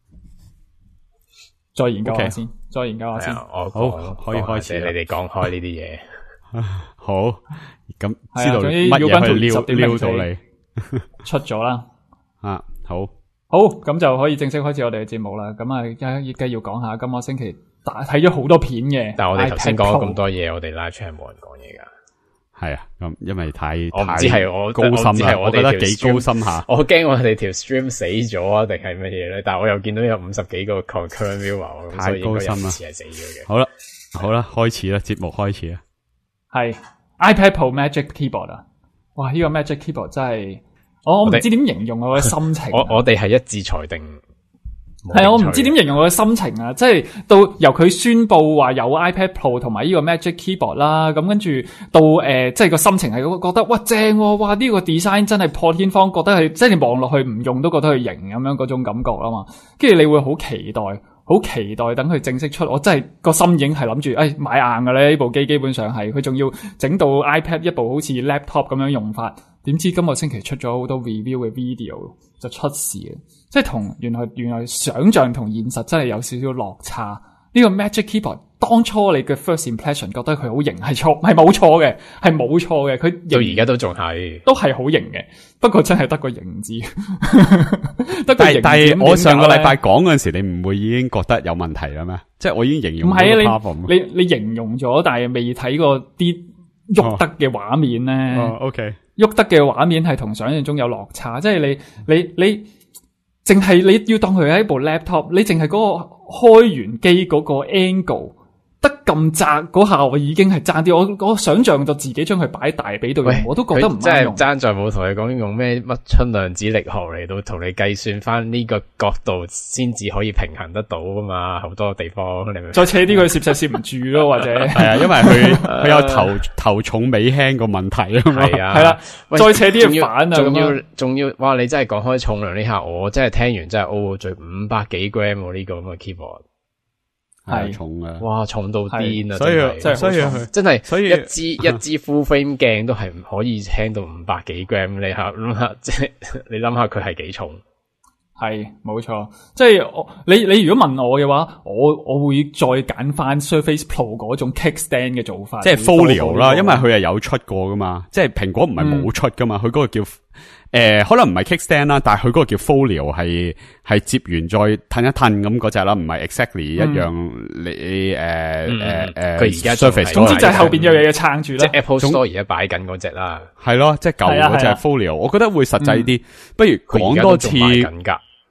再研究下先，再研究下先。 我好可以開始， 你哋講開呢啲嘢。 好，咁知道乜嘢去撩撩到你出咗啦。 啊，好， 好，咁就可以正式開始我哋嘅節目啦。咁啊，而家而家要講下今個星期打睇咗好多片嘅。 但係我哋頭先講咗咁多嘢，我哋 live chat 冇人講嘢噶。 係啊，咁因為太我唔知係我高深啦，我覺得幾高深下。 我驚我哋條 stream 死咗啊，定係乜嘢咧？但係我又見到有五十幾個 concurrent viewer，咁所以應該有時係死咗嘅。 好啦，好啦，開始啦，節目開始啦。 係 iPad Pro Magic Keyboard 啊！哇，呢、這個 Magic Keyboard 真係，我我唔知點形容我嘅心情。 我我哋係一致裁定。 係啊，我唔知點形容我嘅心情啊！即係到由佢宣布話有 iPad Pro 同埋呢個 Magic Keyboard 啦，咁跟住到誒、呃，即係個心情係覺得哇正、啊，哇呢、這個 design 真係破天荒，覺得係即係你望落去唔用都覺得佢型咁樣嗰種感覺啦嘛。跟住你會好期待，好期待等佢正式出。我真係個心已經係諗住，誒、哎、買硬㗎咧！呢部機基本上係佢仲要整到 iPad 一部好似 laptop 咁樣用法。點知今個星期出咗好多 review 嘅 video 就出事嘅，即係同原來原來想象同現實真係有少少落差。呢個 Magic Keyboard 當初你嘅 first impression 覺得佢好型係錯，係冇錯嘅，係冇錯嘅。佢到而家都仲係， 都係好型嘅。不過真係得個型字，得個型字。 但係我上個禮拜講嗰陣時，你唔會已經覺得有問題啦咩？即係我已經形容唔係啊， 你你你形容咗，但係未睇過啲喐得嘅畫面咧。 哦，哦 OK。 喐得嘅畫面係同想象中有落差，即係你你你淨係你要當佢係一部 laptop， 你淨係嗰個開完機嗰個 angle 得咁窄嗰下，我已經係爭啲。我我想象到自己將佢擺大髀度用，我都覺得唔啱用。 真係爭在冇同你講用咩乜春量子力學嚟到同你計算翻呢個角度，先至可以平衡得到噶嘛？好多地方你明？ 再扯啲佢攝實攝唔住咯，或者係啊，因為佢佢有頭頭重尾輕個問題啊嘛。 係啊， 係啦，再扯啲反啊， 仲要仲要哇！你真係講開重量呢下，我真係聽完真係 O 最五百幾 gram 呢個咁嘅 keyboard。 係重啊！ 哇，重到癲啊！ 所以真係，所以真係， 所以一支一支 full frame 鏡都係唔可以輕到五百幾 gram。你下諗下，即係你諗下佢係幾重？ 係冇錯，即係我你你如果問我嘅話，我我會再揀翻 Surface Pro 嗰種 kickstand 嘅做法， 即係 Folio 啦，因為佢係有出過噶嘛。即係蘋果唔係冇出噶嘛，佢、嗯、嗰個叫。誒、呃，可能唔係 kickstand 啦，但係佢嗰個叫 folio 係係接完再褪一褪咁嗰隻啦，唔係 exactly 一樣、嗯、你誒誒誒，佢而家 surface， 總之就係後邊有嘢嘢撐住啦。 即係 Apple Store 而家擺緊嗰隻啦， 係咯，即係舊嗰隻 folio，我覺得會實際啲、嗯。不如講多次，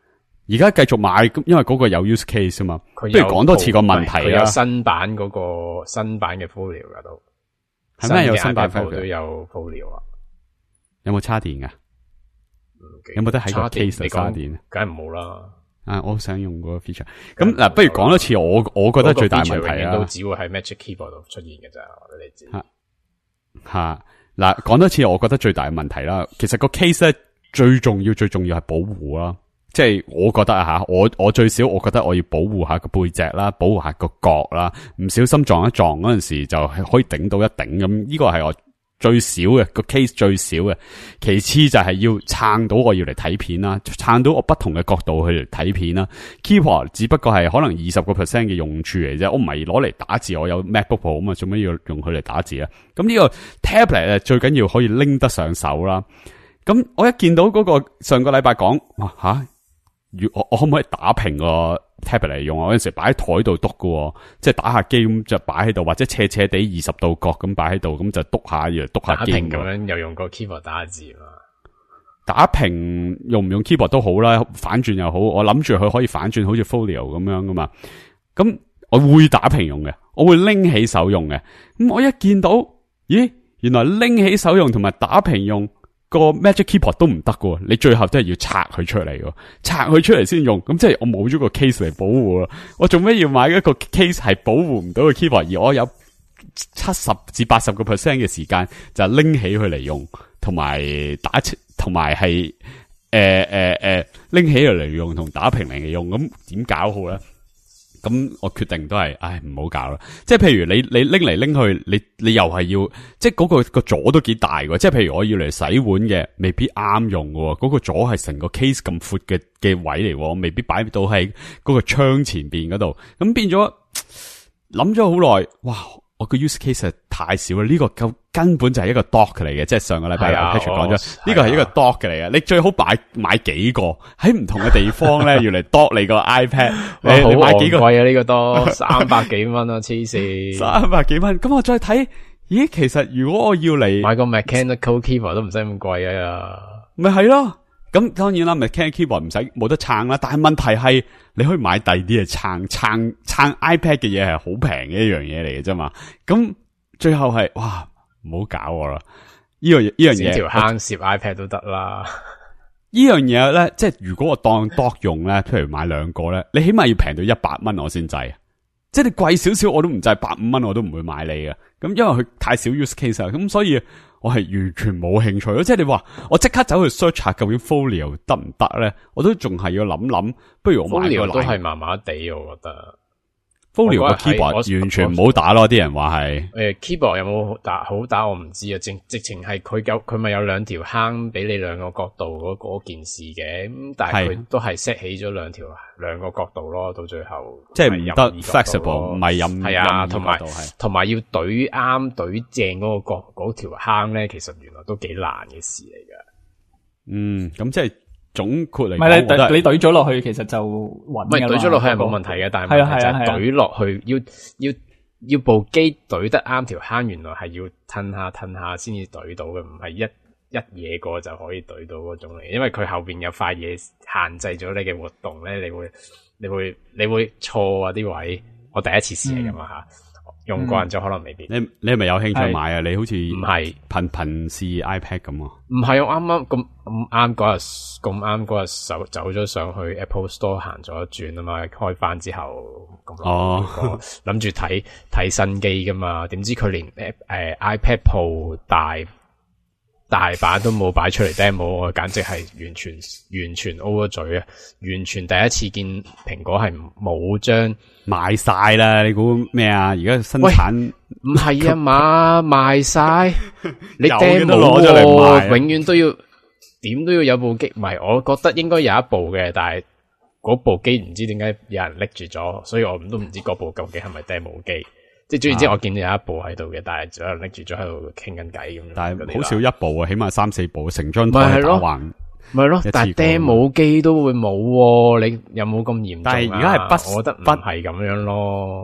而家繼續買，因為嗰個有 use case 啊嘛。不如講多次個問題啊。 佢有新版嗰個新版嘅 Folio 噶都， 係咩有新版 Folio 都有 Folio 啊？ 有冇插電噶？有冇得喺個 case 度插電？ 梗係唔好啦。 啊，我想用嗰個 feature。咁嗱，不如講多次我我覺得最大問題啊， 都只會喺 Magic Keyboard 度出現嘅咋，你知。 吓嗱，講多次我覺得最大嘅問題啦。其實個 case 咧最重要最重要係保護啦。即係我覺得啊吓，我我最少我覺得我要保護下個背脊啦，保護下個角啦，唔小心撞一撞嗰陣時就係可以頂到一頂咁。呢個係我最少嘅個 case 最少嘅。其次就係要撐到我要嚟睇片啦，撐到我不同嘅角度去嚟睇片啦。Keyboard 只不過係可能二十個 percent 嘅用處嚟啫，我唔係攞嚟打字。我有 MacBook Pro 啊嘛，做咩要用佢嚟打字啊？咁呢個 tablet 咧最緊要可以拎得上手啦。咁我一見到嗰個上個禮拜講哇吓。我我可唔可以打平個 tablet 嚟用？我嗰陣時擺喺台度篤嘅，即係打下機咁就擺喺度，或者斜斜地二十度角咁擺喺度，咁就篤下，要篤下機咁樣，又用個 keyboard 打字嘛？ 打平用唔用 keyboard 都好啦，反轉又好。我諗住佢可以反轉，好似 Folio 咁樣噶嘛。咁我會打平用嘅，我會拎起手用嘅。咁我一見到，咦，原來拎起手用同埋打平用。個 Magic Keyboard 都唔得喎，你最後都係要拆佢出嚟喎，拆佢出嚟先用，咁即係我冇咗個 case 嚟保護咯。我做咩要買一個 case 係保護唔到個 keyboard，而我有七十至八十個 percent 嘅時間就拎起佢嚟用，同埋打同埋係誒誒誒拎起佢嚟用同打平嚟用，咁點搞好咧？咁我決定都係，唉，唔好搞啦。即係譬如你你拎嚟拎去，你你又係要，即係嗰個個座都幾大嘅。即係譬如我要嚟洗碗嘅，未必啱用嘅。嗰個座係成個 case 咁闊嘅嘅位嚟，我未必擺到喺嗰個窗前邊嗰度。咁變咗諗咗好耐，哇！我個 use case 係太少啦。呢個根根本就係一個 dock 嚟嘅，即係上個禮拜有 Patrick 講咗，呢個係一個 dock 嚟嘅。你最好買買幾個喺唔同嘅地方咧，要嚟 dock 你個 iPad。你你買幾個？ 貴啊！呢個多三百幾蚊啊，黐線！ 三百幾蚊，咁我再睇，咦？其實如果我要嚟買個 mechanical keyboard 都唔使咁貴啊， 咪係咯。咁當然啦 ，mechanical keyboard 唔使冇得撐啦。但係問題係，你可以買第二啲嘢撐撐撐 iPad 嘅嘢係好平嘅一樣嘢嚟嘅啫嘛。咁最後係哇，唔好搞我啦！呢樣呢樣嘢， 整條坑攝 iPad 都得啦。 呢樣嘢咧，即係如果我當 dock 用咧，譬如買兩個咧，你起碼要平到一百蚊我先制。即係你貴少少我都唔制，百五蚊我都唔會買你嘅。咁因為佢太少 use case 啦，咁所以我係完全冇興趣咯。即係你話我即刻走去 search 下究竟 Folio 得唔得咧？我都仲係要諗諗。不如我買個 Folio 都係麻麻地，我覺得。 Folio 個 keyboard 完全唔好打咯，啲人話係。 誒 keyboard 有冇好打好打我唔知啊，直直情係佢有佢咪有兩條坑俾你兩個角度嗰嗰件事嘅，咁但係佢都係 set 起咗兩條兩個角度咯，到最後即係唔得 flexible，唔係任係啊，同埋同埋要懟啱懟正嗰個角嗰條坑咧，其實原來都幾難嘅事嚟噶。 嗯，咁即係。總括嚟講， 唔係你你懟咗落去，其實就穩嘅啦。 唔係懟咗落去係冇問題嘅，但係問題就係懟落去要要要部機懟得啱條坑，原來係要褪下褪下先至懟到嘅，唔係一一嘢過就可以懟到嗰種嚟。因為佢後邊有塊嘢限制咗你嘅活動咧，你會你會你會錯啊啲位。我第一次試係咁啊吓。用慣咗可能未必。 你你係咪有興趣買啊？你好似唔係頻頻試 iPad 咁啊？ 唔係，我啱啱咁咁啱嗰日咁啱嗰日走走咗上去 Apple Store 行咗一轉啊嘛，開翻之後咁哦， 諗住睇睇新機噶嘛，點知佢連誒、呃、iPad Pro 大大版都冇擺出嚟 demo， 我簡直係完全完全 O 咗嘴啊！完全第一次見蘋果係冇將賣晒啦！你估咩啊？而家生產唔係啊嘛，賣晒你 demo 都攞咗嚟賣， 永遠都要點都要有部機。唔係，我覺得應該有一部嘅，但係嗰部機唔知點解有人拎住咗，所以我都唔知嗰部究竟係咪 demo 機。即係總言之，我見到有一部喺度嘅，但係就有人拎住咗喺度傾緊偈咁。 但係好少一部啊，起碼三四部，成張台打橫。 咪係咯，但係 demo 機都會冇，你有冇咁嚴重啊？ 但係而家係不， 我覺得唔係咁樣咯。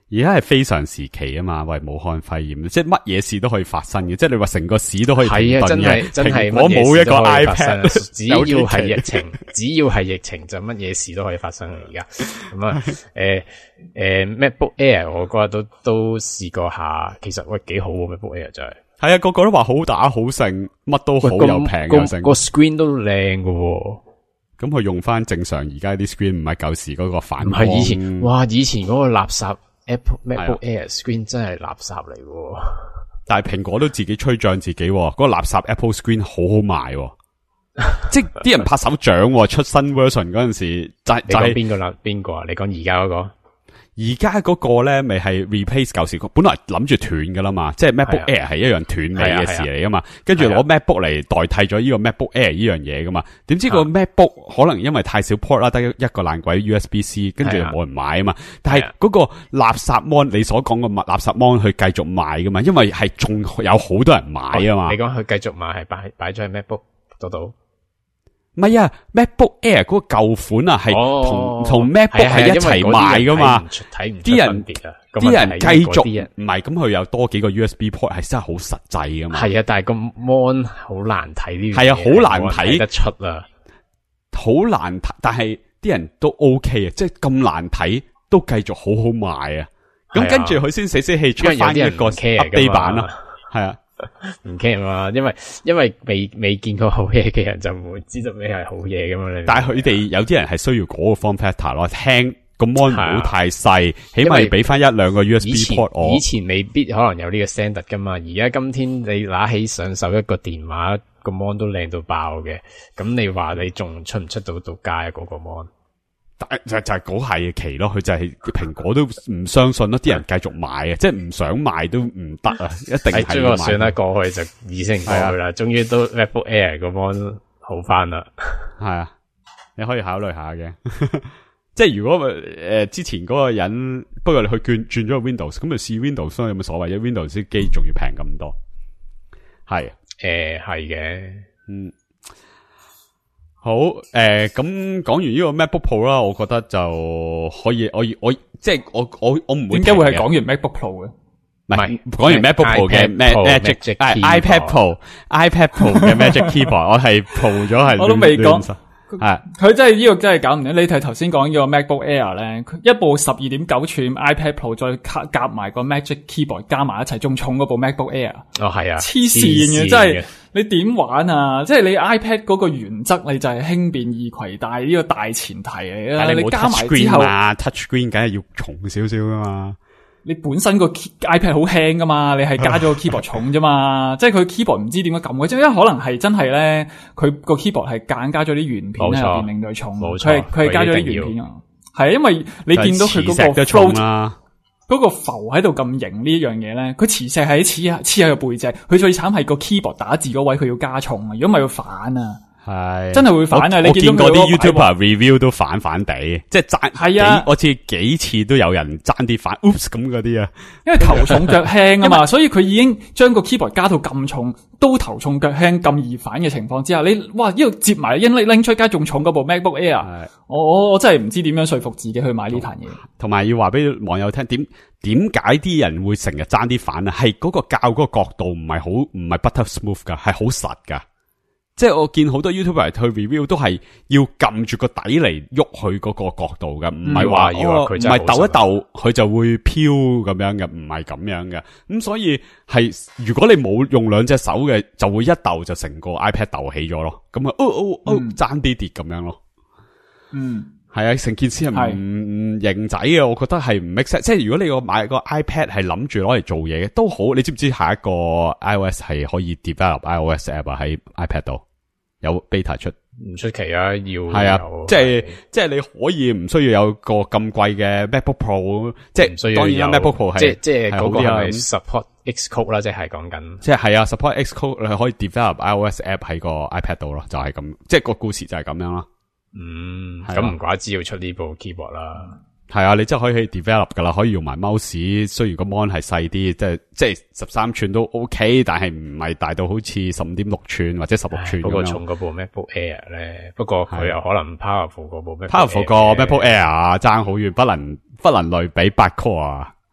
而家係非常時期啊嘛，喂，武漢肺炎，即係乜嘢事都可以發生嘅，即係你話成個市都可以停頓嘅。係啊，真係真係，我冇一個 iPad， 只要係疫情，只要係疫情就乜嘢事都可以發生。而家咁啊，誒誒 MacBook Air 我嗰日都都試過下，其實喂幾好喎 MacBook Air 真係。係啊，個個都話好打好勝，乜都好又平又勝， 個 screen 都靚㗎。 咁佢用翻正常而家啲 screen，唔係舊時嗰個反光。 唔係以前，哇！以前嗰個垃圾。Apple MacBook Air Screen 真係垃圾嚟喎， 但係蘋果都自己吹脹自己，嗰、嗰個垃圾 Apple Screen 好好賣，即係啲人拍手掌，出新 version 嗰陣時就係、就係邊個啦？邊個啊？你講而家嗰個？ 而家嗰個咧，咪係 replace 舊時，本來諗住斷噶啦嘛，即係 MacBook Air 係一樣斷尾嘅事嚟噶嘛，跟住攞 MacBook 嚟代替咗呢個 MacBook Air 呢樣嘢噶嘛，點知個 MacBook 可能因為太少 port 啦，得一個爛鬼 U S B C， 跟住就冇人買啊嘛，但係嗰個垃圾 mon 你所講嘅垃圾 mon 去繼續賣噶嘛，因為係仲有好多人買啊嘛， 你講佢繼續賣係擺擺咗喺 MacBook 度度。 唔係啊 ，MacBook Air 嗰個舊款啊，係同同 MacBook 係一齊賣噶嘛。 睇唔出啲人啲人繼續唔係咁，佢有多幾個 U S B port 係真係好實際噶嘛。 係啊，但係個 mon 好難睇呢樣嘢。 係啊，好難睇得出啊， 好難睇。但係啲人都 OK 啊，即係咁難睇都繼續好好賣啊。咁跟住佢先死死氣出翻一個 update 版啦。係啊。 唔 care 嘛，因為因為未未見過好嘢嘅人就唔會知道咩係好嘢噶嘛。 但係佢哋有啲人係需要嗰個 form factor 咯，聽個 mon 唔好太細，起碼俾翻一兩個 U S B port 我。 以前未必可能有呢個 standard 噶嘛，而家今天你拿起上手一個電話個 mon 都靚到爆嘅，咁你話你仲出唔出到到街啊？嗰個 mon？ 但就就係嗰下嘅期咯，佢就係蘋果都唔相信咯，啲人繼續買啊，即係唔想賣都唔得啊，一定係要買。 算啦，過去就已經過去啦，終於都 MacBook Air 個 mon 好翻啦。 係啊，你可以考慮下嘅。即係如果誒、呃、之前嗰個人，不過你去轉轉咗個 Windows，咁就試 Windows 有冇所謂？因為 Windows 啲機仲要平咁多。係誒係嘅， 嗯。好誒，咁講完呢個 MacBook Pro 啦，我覺得就可以，我我即係我我我唔會。 點解會係講完 MacBook Pro 嘅？ 唔係講完 MacBook Pro 嘅 Magic iPad Pro，iPad Pro 嘅 Magic Keyboard， 我係 Pro 咗係。 我都未講。 係佢真係呢個真係搞唔掂。你睇頭先講呢個 MacBook Air 咧，一部十二點九寸 iPad Pro 再夾埋個 Magic Keyboard 加埋一齊，仲重嗰部 MacBook Air。 哦，係啊， 黐線嘅，真係你點玩啊？即係你 iPad 嗰個原則，你就係輕便易攜帶呢個大前提嚟啊！你加埋之後啊 ，Touch Screen 梗係要重少少噶嘛。 你本身個 iPad 好輕噶嘛，你係加咗個 keyboard 重啫嘛，即係佢 keyboard 唔知點解撳嘅，即係因為可能係真係咧，佢個 keyboard 係夾硬加咗啲圓片喺入邊令到佢重，佢係佢係加咗啲圓片啊，係啊，因為你見到佢嗰個 float 嗰個浮喺度咁型呢樣嘢咧，佢磁石係黐黐喺個背脊，佢最慘係個 keyboard 打字嗰位佢要加重啊，如果唔係要反啊。 係真係會反啊！你見過啲 YouTuber review 都反反地，即係爭係啊！我似幾次都有人爭啲反 ，oops 咁嗰啲啊！ 因為頭重腳輕啊嘛，所以佢已經將個 keyboard 加到咁重，都頭重腳輕咁易反嘅情況之下，你哇呢度接埋拎拎出街仲重嗰部 MacBook Air，我我我真係唔知點樣說服自己去買呢壇嘢。 同埋要話俾網友聽，點點解啲人會成日爭啲反啊？係嗰個校嗰個角度唔係好唔係 butter smooth 噶，係好實噶。即係我見好多 YouTuber 去 review 都係要撳住個底嚟喐佢嗰個角度嘅，唔係話要唔係抖一抖佢就會飄咁樣嘅，唔係咁樣嘅。咁所以係如果你冇用兩隻手嘅，就會一抖就成個 iPad 抖起咗咯。咁啊，哦哦哦，爭啲跌咁樣咯。 嗯， 係啊，成件事係唔型仔嘅，我覺得係唔 make sense。即係如果你個買個 iPad 係諗住攞嚟做嘢嘅，都好。你知唔知下一個 iOS 係可以 develop iOS app 啊？喺 iPad 度有 beta 出， 唔出奇啊！要係啊，即係即係你可以唔需要有個咁貴嘅 MacBook Pro，即係唔需要當然啦 MacBook Pro 係即係即係嗰個係 support Xcode 啦，即係講緊， 即係係啊 support Xcode 你可以 develop iOS app 喺個 iPad 度咯，就係咁，即係個故事就係咁樣咯。 嗯，咁唔怪之要出呢部 keyboard 啦。 係啊，你真係可以去 develop 噶啦，可以用埋 mouse， 雖然個 mon 係細啲，即係即係十三寸都 OK， 但係唔係大到好似十五點六寸或者十六寸咁樣。 不過重嗰部 MacBook Air 咧，不過佢又可能 powerful 嗰部 MacBook powerful 個 MacBook Air 爭好遠，不能不能類比八 core 啊，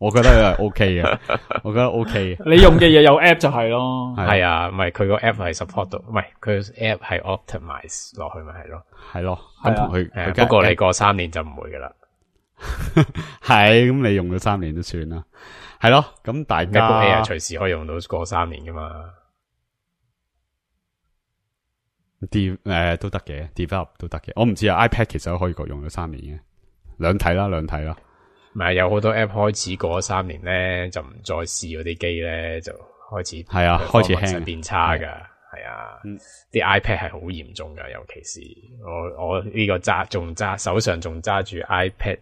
我覺得係 OK 嘅，我覺得 OK 嘅。 你用嘅嘢有 app 就係咯， 係啊，唔係佢個 app 係 support 到，唔係佢個 app 係 optimize 落去咪係咯， 係咯，咁同佢， 不過你過三年就唔會噶啦， 係咁你用咗三年都算啦，係咯，咁大家 MacBook Air 隨時可以用到過三年噶嘛。 D 誒都得嘅 ，develop 都得嘅。我唔知啊 ，iPad 其實都可以過用咗三年嘅，兩睇啦，兩睇啦。 唔係有好多 app 開始過咗三年咧，就唔再試嗰啲機咧，就開始係啊，開始輕變差噶，係啊，啲、嗯、iPad 係好嚴重噶，尤其是我我呢個揸仲揸手上仲揸住 iPad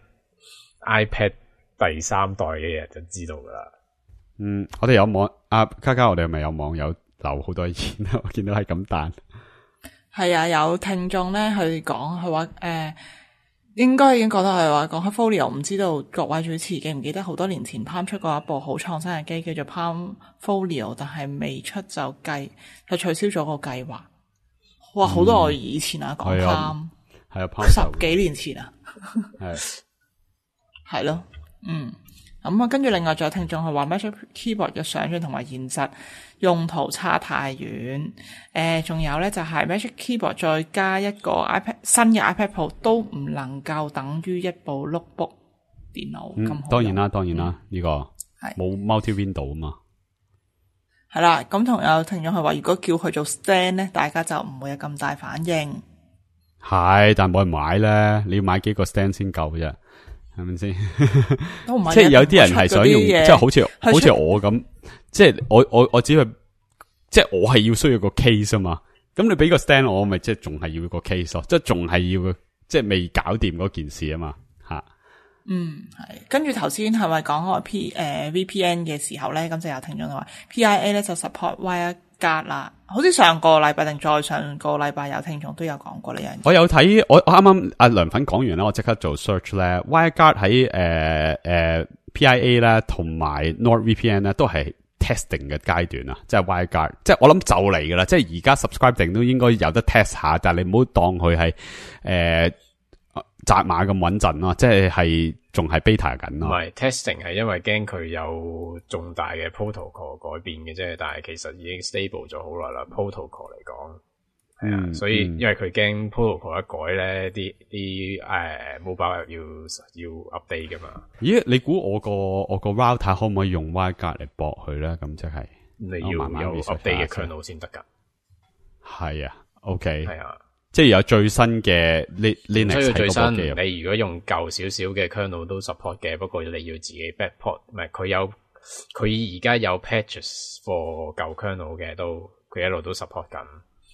iPad 第三代嘅嘢就知道噶啦。 嗯，我哋有網啊，嘉嘉，我哋係咪有網友留好多意見啊？我見到係咁彈。 係啊，有聽眾咧去講，佢話誒，應該已經覺得係話講開 Folio， 唔知道各位主持記唔記得好多年前 Palm 出過一部好創新嘅機，叫做 Palm Folio， 但係未出就計就取消咗個計劃。哇，好多我以前啊，講 Palm 係啊， 十幾年前啊， 係係咯，嗯。咁啊，跟住另外仲有聽眾係話 Magic Keyboard 嘅想像同埋現實用途差太遠。誒、呃，仲有咧就係 Magic Keyboard 再加一個 iPad 新嘅 iPad Pro 都唔能夠等於一部 notebook 電腦咁好、嗯。 當然啦，當然啦，呢、嗯這個係冇 multi window 啊嘛。 係啦，咁同有聽眾係話，如果叫佢做 stand 咧，大家就唔會有咁大反應。 係，但係冇人買咧，你要買幾個 stand 先夠啫。係咪先？ 都唔係， 即係有啲人係想用，即係好似好似我咁，即係我我我只係，即係我係要需要個 case 啊嘛。咁你俾個 stand 我，咪即係仲係要個 case 咯，即係仲係要，即係未搞掂嗰件事啊嘛。吓， 嗯，係。跟住頭先係咪講開 P 誒 V P N 嘅時候咧，咁就有聽眾話 P I A 咧就 support WireGuard 啦。好似上個禮拜定再上個禮拜有聽眾都有講過呢樣嘢。 我有睇，我我啱啱阿梁粉講完啦，我即刻做 search 咧 WireGuard 喺誒誒 P I A 咧同埋 NordVPN 咧都係 testing 嘅階段啊，即係 WireGuard，即係我諗就嚟噶啦，即係而家 subscribing 都應該有得 test 下，但係你唔好當佢係誒扎馬咁穩陣咯，即係係仲係 beta 緊咯。 唔係 testing 係因為驚佢有重大嘅 protocol 改變嘅啫，但係其實已經 stable 咗好耐啦。protocol 嚟講係啊，所以因為佢驚 protocol 一改咧，啲啲誒 mobile 要要 update 噶嘛。 咦？你估我個我個 router 可唔可以用 WireGuard 嚟駁佢咧？咁即係你要慢慢有 update 嘅 kernel 先得噶。 係啊 ，OK， 係啊。即係有最新嘅 Linux 需要最新，你如果用舊少少嘅 kernel 都 support 嘅，不過你要自己 backport，唔係佢有佢而家有 patches for 舊 kernel 嘅，都佢一路都 support 緊。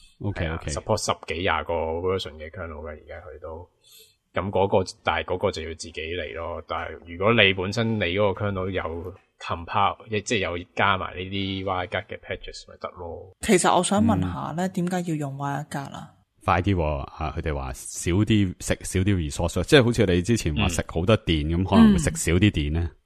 OK OK， support 十幾廿個 version 嘅 kernel 嘅，而家佢都咁嗰個，但係嗰個就要自己嚟咯。但係如果你本身你嗰個 kernel 有 compile，即係有加埋呢啲 WireGuard 嘅 patches 咪得咯。 其實我想問下咧，點、嗯、解要用 WireGuard 啊？ 快啲啊！佢哋話少啲食少啲 resource，即係好似我哋之前話食好多電咁、嗯，可能會食少啲電咧。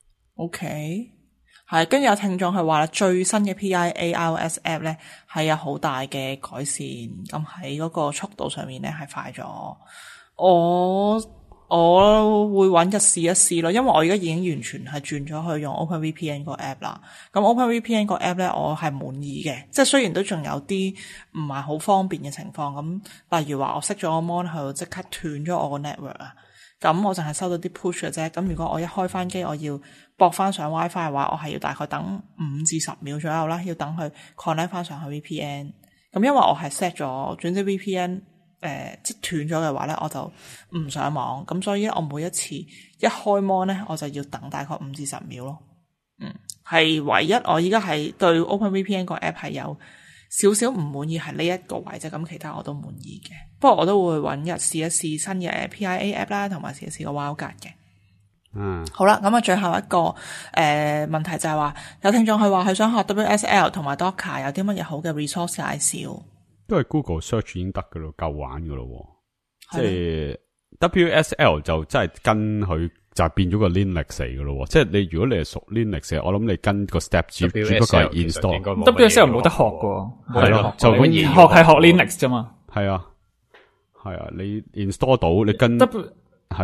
OK，係跟住有聽眾係話最新嘅 P I A iOS app 咧係有好大嘅改善，咁喺嗰個速度上面咧係快咗。我我會揾日試一試咯，因為我而家已經完全係轉咗去用 OpenVPN 個 app 啦。咁 OpenVPN 個 app 咧，我係滿意嘅，即係雖然都仲有啲唔係好方便嘅情況。咁例如話我熄咗個 mon 佢即刻斷咗我個 network 啊，咁我淨係收到啲 push 嘅啫。咁如果我一開翻機，我要駁翻上 WiFi 嘅話，我係要大概等五至十秒左右啦，要等佢 connect 翻上去 V P N。咁因為我係 set 咗，總之 V P N。誒、呃，即斷咗嘅話咧，我就唔上網，咁所以咧，我每一次一開 mon 咧，我就要等大概五至十秒咯。嗯，係唯一我依家係對 OpenVPN 個 app 係有少少唔滿意，係呢一個位啫，咁其他我都滿意嘅。不過我都會揾日試一試新嘅 P I A app 啦，同埋試一試個 WireGuard 嘅。 嗯， 好啦，咁啊，最後一個誒、呃、問題就係話，有聽眾佢話佢想學 W S L 同埋 Docker 有啲乜嘢好嘅 resource 介紹。都係 Google Search 已經得噶咯，夠玩噶咯。即係 W S L 就真係跟佢就變咗個 Linux 嚟噶咯。即係你如果你係熟 Linux，我諗你跟個 step 只只不過係 install。 W S L 冇得學噶， 係咯，就咁學係學 Linux 啫嘛。 係啊，係啊，你 install 到你跟係啦，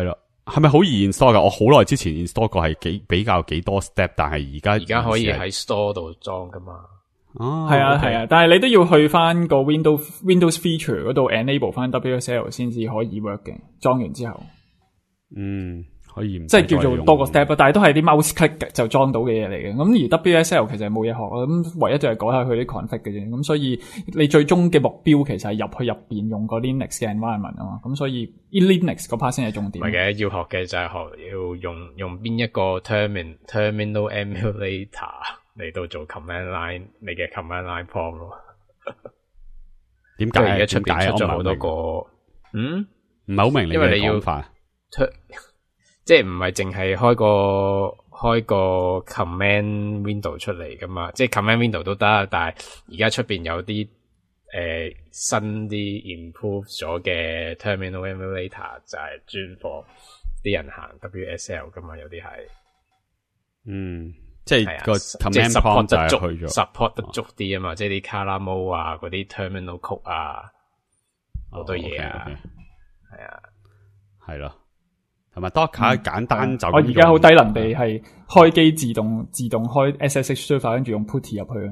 係咪好易 install 噶？我好耐之前 install 過係幾比較幾多 step， 但係而家而家可以喺 store 度裝噶嘛？ 哦， 係啊 okay 係啊，但係你都要去翻個 Windows Windows feature 嗰度 enable 翻 W S L 先至可以 work 嘅。裝完之後， 嗯，可以唔即係叫做多個 step，但係都係啲 mouse click 就裝到嘅嘢嚟嘅。咁而 W S L 其實係冇嘢學，咁唯一就係改下佢啲 config 嘅啫。咁所以你最終嘅目標其實係入去入邊用個 Linux 嘅 environment 啊嘛。咁所以 Linux 嗰 part 先係重點。 唔係嘅，要學嘅就係學要用用邊一個 termin terminal emulator 嚟到做 command line， 你嘅 command line prompt 咯。 點解而家出邊出咗我好多個，嗯， 唔係好明你因為你要嘅講法。 即係唔係淨係開個開個 command window 出嚟噶嘛？即係 command window 都得，但係而家出邊有啲誒、呃、新啲 improve 咗嘅 terminal emulator 就係專貨啲人行 W S L 噶嘛？有啲係， 嗯，即係個即係 command support prompt 就係得足去咗 ，support 得足啲啊嘛！即係啲 color mode 啊，嗰啲 terminal code 啊，好多嘢啊，係啊， 係咯。同埋 Docker 簡單就我而家好低能地係開機自動自動開 S S H server， 跟住用 putty 入去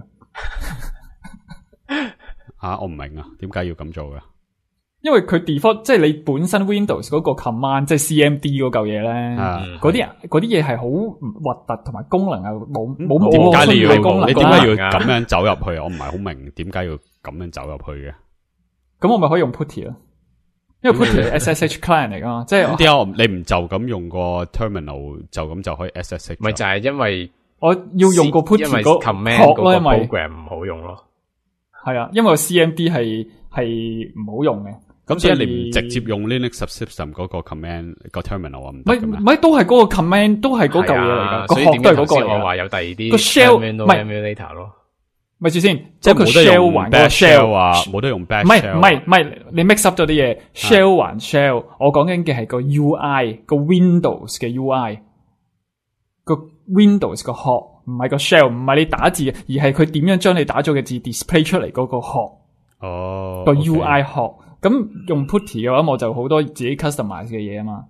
啊！ 啊，我唔明啊，點解要咁做嘅？ 因為佢 default 即係你本身 Windows 嗰個 command 即係 C M D 嗰嚿嘢咧，嗰啲嗰啲嘢係好核突，同埋功能又冇冇點解你要嘅功能？ 你點解要咁樣走入去？我唔係好明點解要咁樣走入去嘅。 咁我咪可以用 putty 咯。因為 putty 係 S S H client 嚟噶嘛，即係點解你唔就咁用個 terminal 就咁就可以 S S H？ 咪就係因為我要用個 putty 嗰 command 殼嗰個 program 唔好用咯。 係啊，因為個 C M D 係係唔好用嘅。 咁所以你唔直接用 Linux subsystem 嗰個 command 個 terminal 啊？唔係唔係都係嗰個 command 都係嗰嚿嘢嚟噶，個殼都係嗰個嚟。 我話有第二啲個 shell 唔係 emulator 咯。 咪住先， 即係冇得用 shell bash shell 啊，冇得用 bash shell。 唔係唔係唔係，你 mix up 咗啲嘢 shell 還 shell。我講緊嘅係個 U I 個 Windows 嘅 U I 個 Windows 個殼，唔係個 shell， 唔係你打字，而係佢點樣將你打咗嘅字 display 出嚟嗰個殼。 哦， 個 U I 殼。咁用 putty 嘅話，我就好多自己 customize 嘅嘢啊嘛。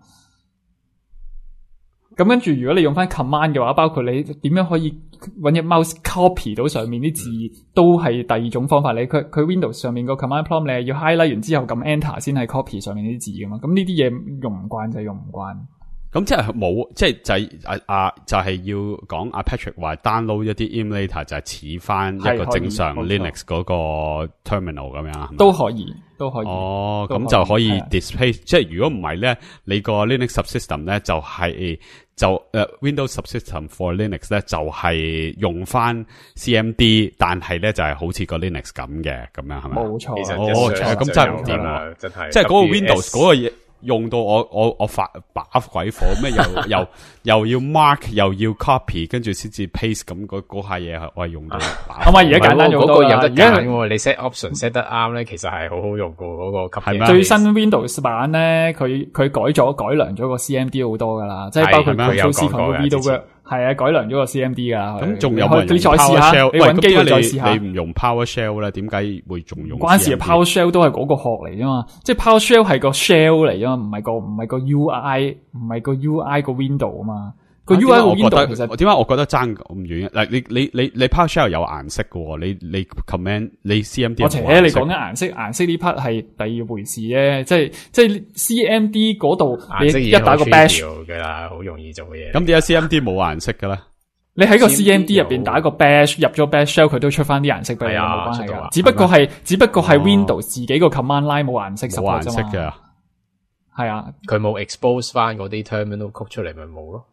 咁跟住，如果你用翻 command 嘅話，包括你點樣可以搵隻 mouse copy 到上面啲字，都係第二種方法。你佢佢 Windows 上面個 command prompt 你係要 highlight 完之後撳 enter 先係 copy 上面啲字噶嘛。咁呢啲嘢用唔慣就係用唔慣。 咁即係冇，即係就係啊啊，就係要講阿 Patrick 話 download 一啲 emulator 就係似翻一個正常 Linux 嗰個 terminal 咁樣， 都可以，都可以。 哦，咁就可以 display，即係如果唔係咧，你個 Linux subsystem 咧就係就誒、uh, Windows subsystem for Linux 咧就係用翻 C M D， 但係咧就係好似個 Linux 咁嘅，咁樣係咪？ 冇錯。 哦，咁真係唔掂喎， 真係。 即係嗰個 Windows 嗰個嘢。用到我我我發把鬼火咩？又又又要 mark 又要 copy， 跟住先至 paste 咁嗰嗰下嘢，我係用到。 咁啊，而家簡單咗好多啦。 有得揀，你 set option set 得啱咧，其實係好好用過嗰個。 係咩？ 最新 Windows 版咧，佢佢改咗改良咗個 C M D 好多噶啦，即係包括 Control C Control V 都 work。係啊，改良咗個 C M D 噶。 咁仲有冇人用 PowerShell？你搵機再試下。你唔用 PowerShell 咧，點解會仲用？ 關事啊 ，PowerShell 都係嗰個殼嚟啫嘛，即係 PowerShell 係個 shell 嚟啫嘛，唔係個唔係個 U I， 唔係個 U I 個 window 啊嘛。個 U I 個 window 其實點解我覺得爭咁遠？嗱，你你你你 PowerShell 有顏色嘅，你你 command 你 C M D 我且你講緊顏色，顏色呢 part 係第二回事啫，即係即係 C M D 嗰度你一打個 bash 嘅啦，好容易做嘅嘢。 咁點解 C M D 冇顏色嘅咧？ 你喺個 C M D 入邊打個 bash 入咗 bash shell， 佢都出翻啲顏色俾你，冇關係噶。只不過係只不過係 Windows 自己個 command line 冇顏色， 冇顏色嘅。 係啊， 佢冇 expose 翻嗰啲 terminal code 出嚟，咪冇咯。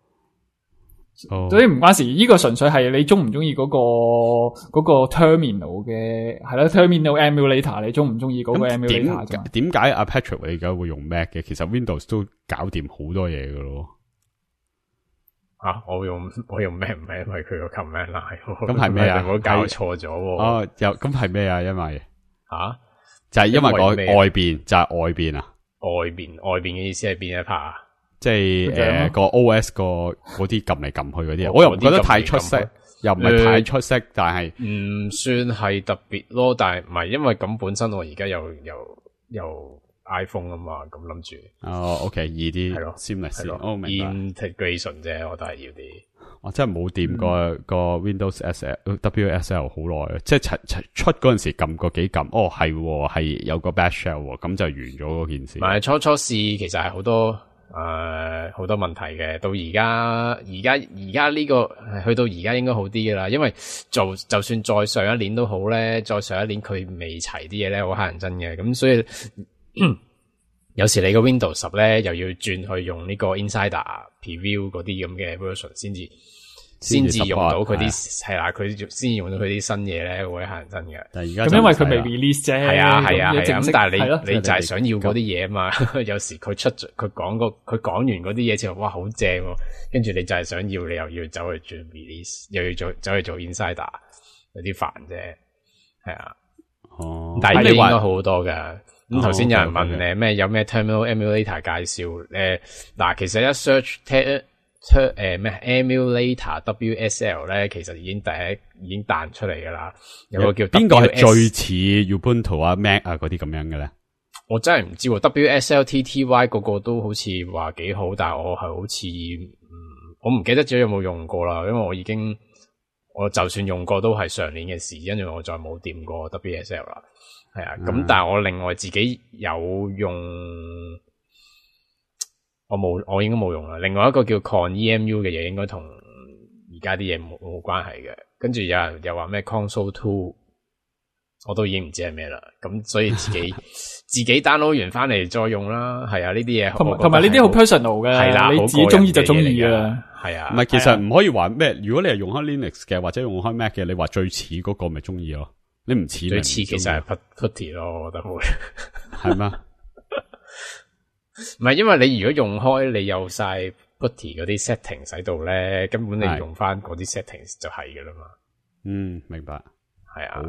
Oh. 所以唔關事，呢、這個純粹係你中唔中意嗰個嗰、那個 terminal 嘅係啦 terminal emulator， 你中唔中意嗰個 emulator 啫？ 點解阿 Patrick 你而家會用 Mac 嘅？其實 Windows 都搞掂好多嘢噶咯。 啊！我用我用 Mac 唔係因為佢個 command line， 咁係咩啊？ 我搞錯咗。 哦，又咁係咩啊？因為吓、啊、 就係因為個外邊就係外邊啊。 外邊外邊嘅意思係邊一 part 啊？ 即係誒個 O S 個嗰啲撳嚟撳去嗰啲，我又唔覺得太出色，又唔係太出色，但係唔算係特別咯。但係唔係因為咁本身我而家又又又 iPhone 啊嘛，咁諗住。 哦 ，OK， 易啲， 係咯 ，seamless， 哦， 明白。 integration 啫，我都係要啲。 我真係冇掂過個 Windows S L W S L 好耐，即係出嗰陣時撳過幾撳，哦係係有個 Bash Shell，咁就完咗嗰件事。 唔係初初試，其實係好多誒好、呃、多問題嘅。到而家而家而家呢個去到而家應該好啲噶啦，因為做就算再上一年都好咧，再上一年佢未齊啲嘢咧，好乞人憎嘅。咁所以有時你個 Windows 十咧又要轉去用呢個 Insider Preview 嗰啲咁嘅 version 先至。先至用到佢啲係啦，佢先用到佢啲新嘢咧，會係真嘅。 但係而家咁因為佢未 release 啫， 係啊係啊係啊。咁但係你你就係想要嗰啲嘢啊嘛。有時佢出佢講個佢講完嗰啲嘢之後，哇好正喎！跟住你就係想要，你又要走去轉 release，又要做走去做 insider， 有啲煩啫。係啊。哦。但係呢啲應該好好多噶。咁頭先有人問誒咩有咩 terminal emulator 介紹誒嗱，其實一 search 出誒咩 emulator W S L 咧，其實已經第一已經彈出嚟噶啦。有個叫邊個係最似 Ubuntu 啊 Mac 啊嗰啲咁樣嘅咧？ 我真係唔知喎。W S L T T Y 個個都好似話幾好，但係我係好似嗯，我唔記得咗有冇用過啦。因為我已經我就算用過都係上年嘅事，因為我再冇掂過 W S L 啦。係啊，咁、嗯、但係我另外自己有用。我冇，我應該冇用啦。另外一個叫 ConEmu 嘅嘢，應該同而家啲嘢冇冇關係嘅。跟住有人又話咩 Console Two， 我都已經唔知係咩啦。咁所以自己自己 download 完翻嚟再用啦。係啊，呢啲嘢同同埋呢啲好 personal 嘅，係啦，你自己中意就中意噶啦。 係啊， 唔係其實唔可以話咩。如果你係用開 Linux 嘅或者用開 Mac 嘅，你話最似嗰個咪中意咯。你唔似最似其實係 Putty 咯，我覺得會係咩？ 唔係，因為你如果用開你有晒 Putty 嗰啲 settings 喺度咧，根本你用翻嗰啲 settings 就係噶啦嘛。 嗯，明白。係啊，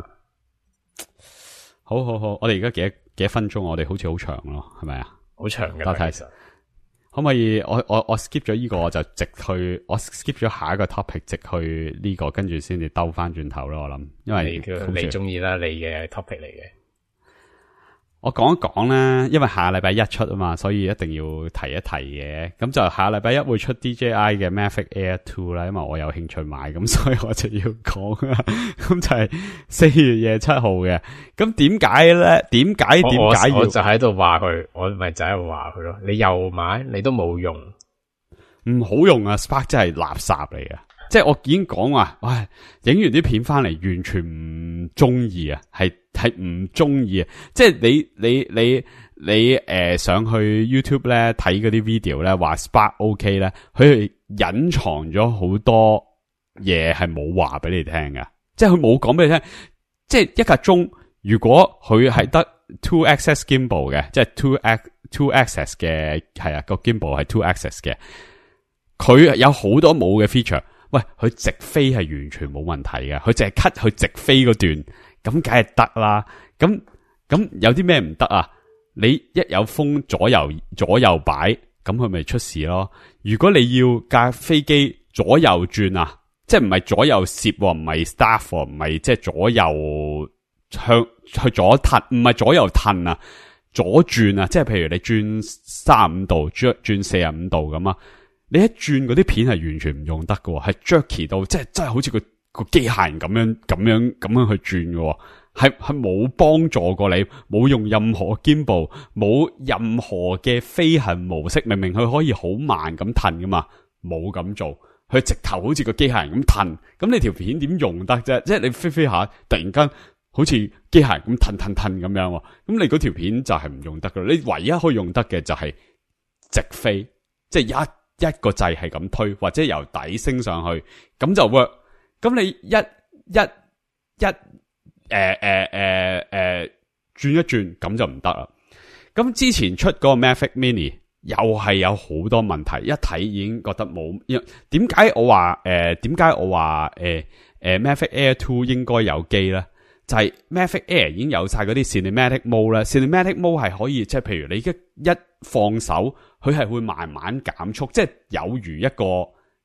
好好好，我哋而家幾多幾多分鐘？我哋好似好長咯，係咪啊？ 好長嘅。 多謝。可唔可以？我我我 skip 咗呢個，我就直去，我 skip 咗下一個 topic，直去呢個，跟住先至兜翻轉頭咯。我諗，因為你你中意啦，你嘅 topic 嚟嘅。 我講一講啦，因為下禮拜一出啊嘛，所以一定要提一提嘅。咁就下禮拜一會出 D J I 嘅 Mavic Air Two 啦，因為我有興趣買，咁所以我就要講啦。咁就係四月廿七號嘅。咁點解咧？點解點解要？ 我就喺度話佢，我咪就喺度話佢咯。你又買，你都冇用， 唔好用啊 ！Spark 真係垃圾嚟嘅。即係我已經講話，喂，影完啲片翻嚟，完全唔中意啊，係係唔中意啊！即係你你你你誒、呃、上去 YouTube 咧睇嗰啲 video 咧，話 Spark OK 咧，佢係隱藏咗好多嘢係冇話俾你聽㗎。即係佢冇講俾你聽。即係一架鐘，如果佢係得 two axis gimbal 嘅，即係 two ax two axis 嘅，係啊，個 gimbal 係 two axis 嘅，佢有好多冇嘅 feature。喂，佢直飛係完全冇問題嘅，佢淨係 cut 佢直飛嗰段，咁梗係得啦。咁咁有啲咩唔得啊？你一有風左右左右擺，咁佢咪出事咯。如果你要架飛機左右轉啊，即係唔係左右攝，唔係 staff，唔係即係左右向去左褪，唔係左右褪啊，左轉啊，即係譬如你轉三十五度，轉轉四十五度咁啊。你一轉嗰啲片係完全唔用得嘅，係 jerky 到，即係真係好似個個機械人咁樣咁樣咁樣去轉嘅，係係冇幫助過你，冇用任何 gimbal，冇任何嘅飛行模式，明明佢可以好慢咁褪噶嘛，冇咁做，佢直頭好似個機械人咁褪，咁你條片點用得啫？即係你飛飛下，突然間好似機械人咁褪褪褪咁樣，咁你嗰條片就係唔用得噶，你唯一可以用得嘅就係直飛，即係一。一個掣係咁推，或者由底升上去，咁就 work。咁你一一一誒誒誒誒轉一轉，咁就唔得啦。咁之前出嗰個 Mavic Mini 又係有好多問題，一睇已經覺得冇。點解我話誒？點解我話誒誒 Mavic Air Two 應該有機咧？就係 Mavic Air 已經有晒嗰啲 Cinematic Mode 啦 ，Cinematic Mode 係可以即係譬如你一一放手，佢係會慢慢減速，即係有如一個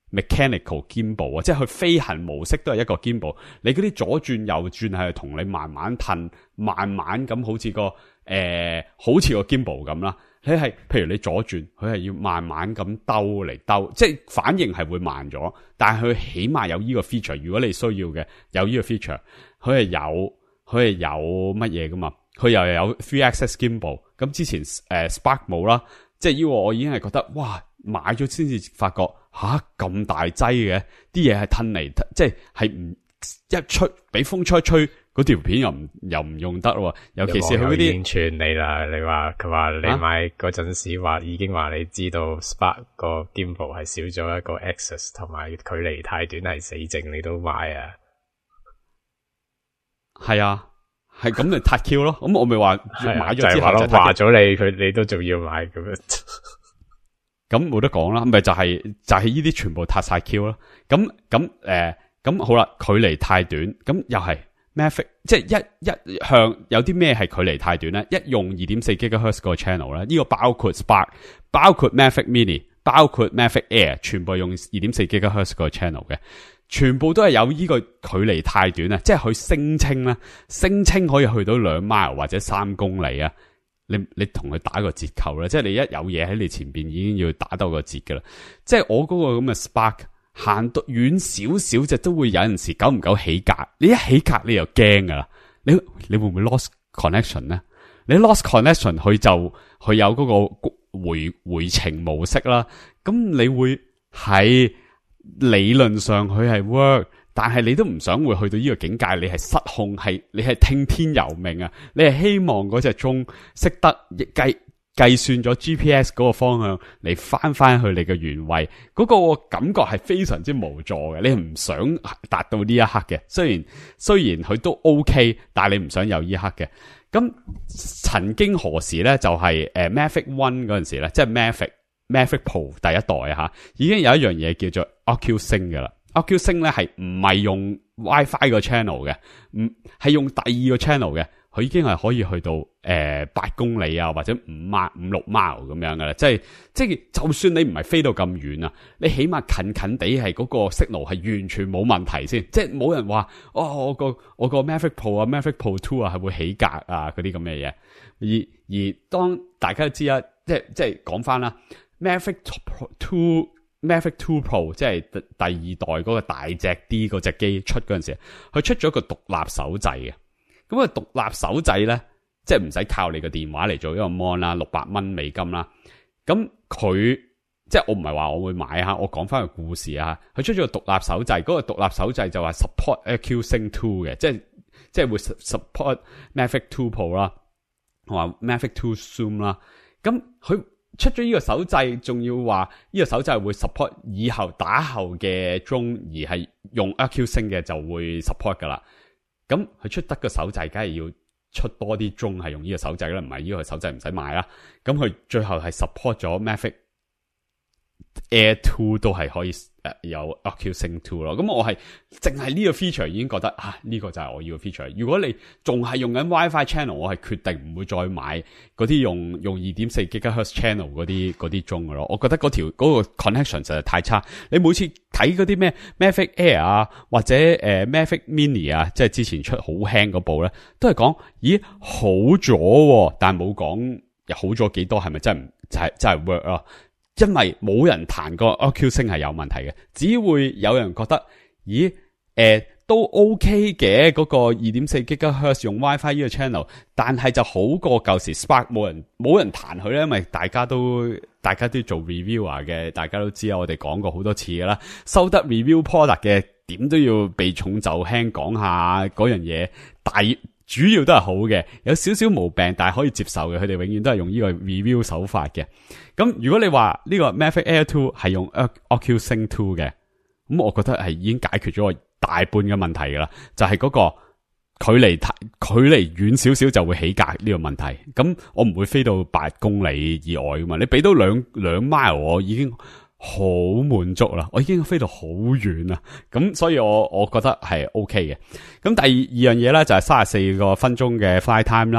mechanical gimbal 啊，即係佢飛行模式都係一個 gimbal。你嗰啲左轉右轉係同你慢慢褪，慢慢咁好似個誒、呃，好似個 gimbal 咁啦。你係譬如你左轉，佢係要慢慢咁兜嚟兜，即係反應係會慢咗，但係佢起碼有呢個 feature。如果你需要嘅有呢個 feature，佢係有佢係有乜嘢噶嘛？佢又有 three axis gimbal。咁之前誒、呃、Spark 冇啦，即係呢個我已經係覺得哇，買咗先至發覺吓咁大劑嘅啲嘢係褪嚟，即係係唔一出俾風吹一吹。嗰條片又唔又唔用得咯，尤其是佢嗰啲已經串你啦。你話佢話你買嗰陣時話、啊、已經話你知道 Spark 個 gimbal 係少咗一個 axis， 同埋距離太短係死症，你都買啊？ 係啊，係咁咪撻 Q 咯。咁我咪話買咗之後就話咗你，佢你都仲要買咁樣， 咁冇得講啦。咪就係、是、就係呢啲全部撻晒 Q 咯。咁咁誒咁好啦，距離太短，咁又係。Mavic 即係一一向有啲咩係距離太短咧？一用 二點四 gigahertz 個 channel 咧，呢個包括 Spark， 包括 Mavic Mini， 包括 Mavic Air， 全部用 二點四 gigahertz 個 channel 嘅，全部都係有呢個距離太短啊！即係佢聲稱咧，聲稱可以去到兩 mile 或者三公里啊！你你同佢打個折扣啦，即係你一有嘢喺你前邊已經要打到個折噶啦！即係我嗰個咁嘅 Spark。行到遠少少就都會有陣時久唔久起格，你一起格你又驚噶啦，你你會唔會 lost connection 咧？你 lost connection 佢就佢有嗰個回回程模式啦，咁你會喺理論上佢係 work， 但係你都唔想會去到呢個境界，你係失控，係你係聽天由命啊！你係希望嗰隻鐘識得計。計算咗 G P S 嗰個方向嚟翻翻去你嘅原位，嗰、嗰個感覺係非常之無助嘅。你唔想達到呢一刻嘅，雖然雖然佢都 OK， 但係你唔想有呢一刻嘅。咁曾經何時咧，就係、是、誒、呃、Mavic One 嗰陣時咧，即係 Mavic Mavic Pro 第一代吓，已經有一樣嘢叫做 OcuSync 噶啦。OcuSync 咧係唔係用 WiFi 個 channel 嘅，唔係用第二個 channel 嘅。佢已經係可以去到誒八、呃、公里啊，或者五碼五六 mile 咁樣噶啦，即係即係就算你唔係飛到咁遠啊，你起碼近近地係嗰個 signal 係完全冇問題先，即係冇人話哦我個我個 Mavic Pro 啊 Mavic Pro Two 啊係會起格啊嗰啲咁嘅嘢，而而當大家都知啊，即係即係講翻啦 Mavic Two Mavic Two Pro 即係第二代嗰個大隻啲嗰隻機出嗰陣時，佢出咗一個獨立手掣嘅。咁啊，獨立手掣咧，即係唔使靠你個電話嚟做一個 mon 啦，六百蚊美金啦。咁佢即係我唔係話我會買吓，我講翻個故事啊。佢出咗個獨立手掣，嗰、那個獨立手掣就話 support OcuSync Two 嘅，即係即係會 support Mavic Two Pro 啦，同埋 Mavic Two Zoom 啦。咁佢出咗呢個手掣，仲要話呢個手掣會 support 以後打後嘅鐘，而係用 OcuSync 嘅就會 support 噶啦。咁佢出得個手掣，梗係要出多啲鐘係用呢個手掣啦，唔係呢個手掣唔使買啦。咁佢最後係 support 咗 Mavic Air Two 都係可以誒有 OcuSync Two 咯。咁我係淨係呢個 feature 已經覺得啊，呢、這個就係我要嘅 feature。如果你仲係用緊 WiFi channel，我係決定唔會再買嗰啲用用 二點四 gigahertz channel 嗰啲嗰啲鐘嘅咯。我覺得嗰條嗰個 connection 實在太差。你每次睇嗰啲咩 Mavic Air 啊，或者誒、呃、Mavic Mini 啊，即係之前出好輕嗰部咧，都係講咦好咗，但係冇講又好咗幾多，係咪真係就係真係 work 咯？因為冇人彈過 OcuSync 係有問題嘅，只會有人覺得，咦，誒、呃，都 OK 嘅嗰、那個 二點四 gigahertz 用 WiFi 呢個 channel， 但係就好過舊時 Spark 冇人冇人彈佢咧，因為大家都大家都做 reviewer 嘅，大家都知啊，我哋講過好多次噶啦，收得 review product 嘅點都要避重就輕講下嗰樣嘢，大主要都係好嘅，有少少毛病但係可以接受嘅，佢哋永遠都係用呢個 review 手法嘅。咁如果你話呢個 Mavic Air Two 係用 OcuSync Two 嘅，咁我覺得係已經解決咗大半嘅問題噶啦，就係、是、嗰個距離距離遠少少就會起格呢個問題。咁我唔會飛到八公里以外噶嘛，你俾到兩兩 mile 我已經好滿足啦，我已經飛到好遠啦，咁所以我我覺得係 OK 嘅。咁第二樣嘢咧就係三十四個分鐘嘅 flight time 啦，呢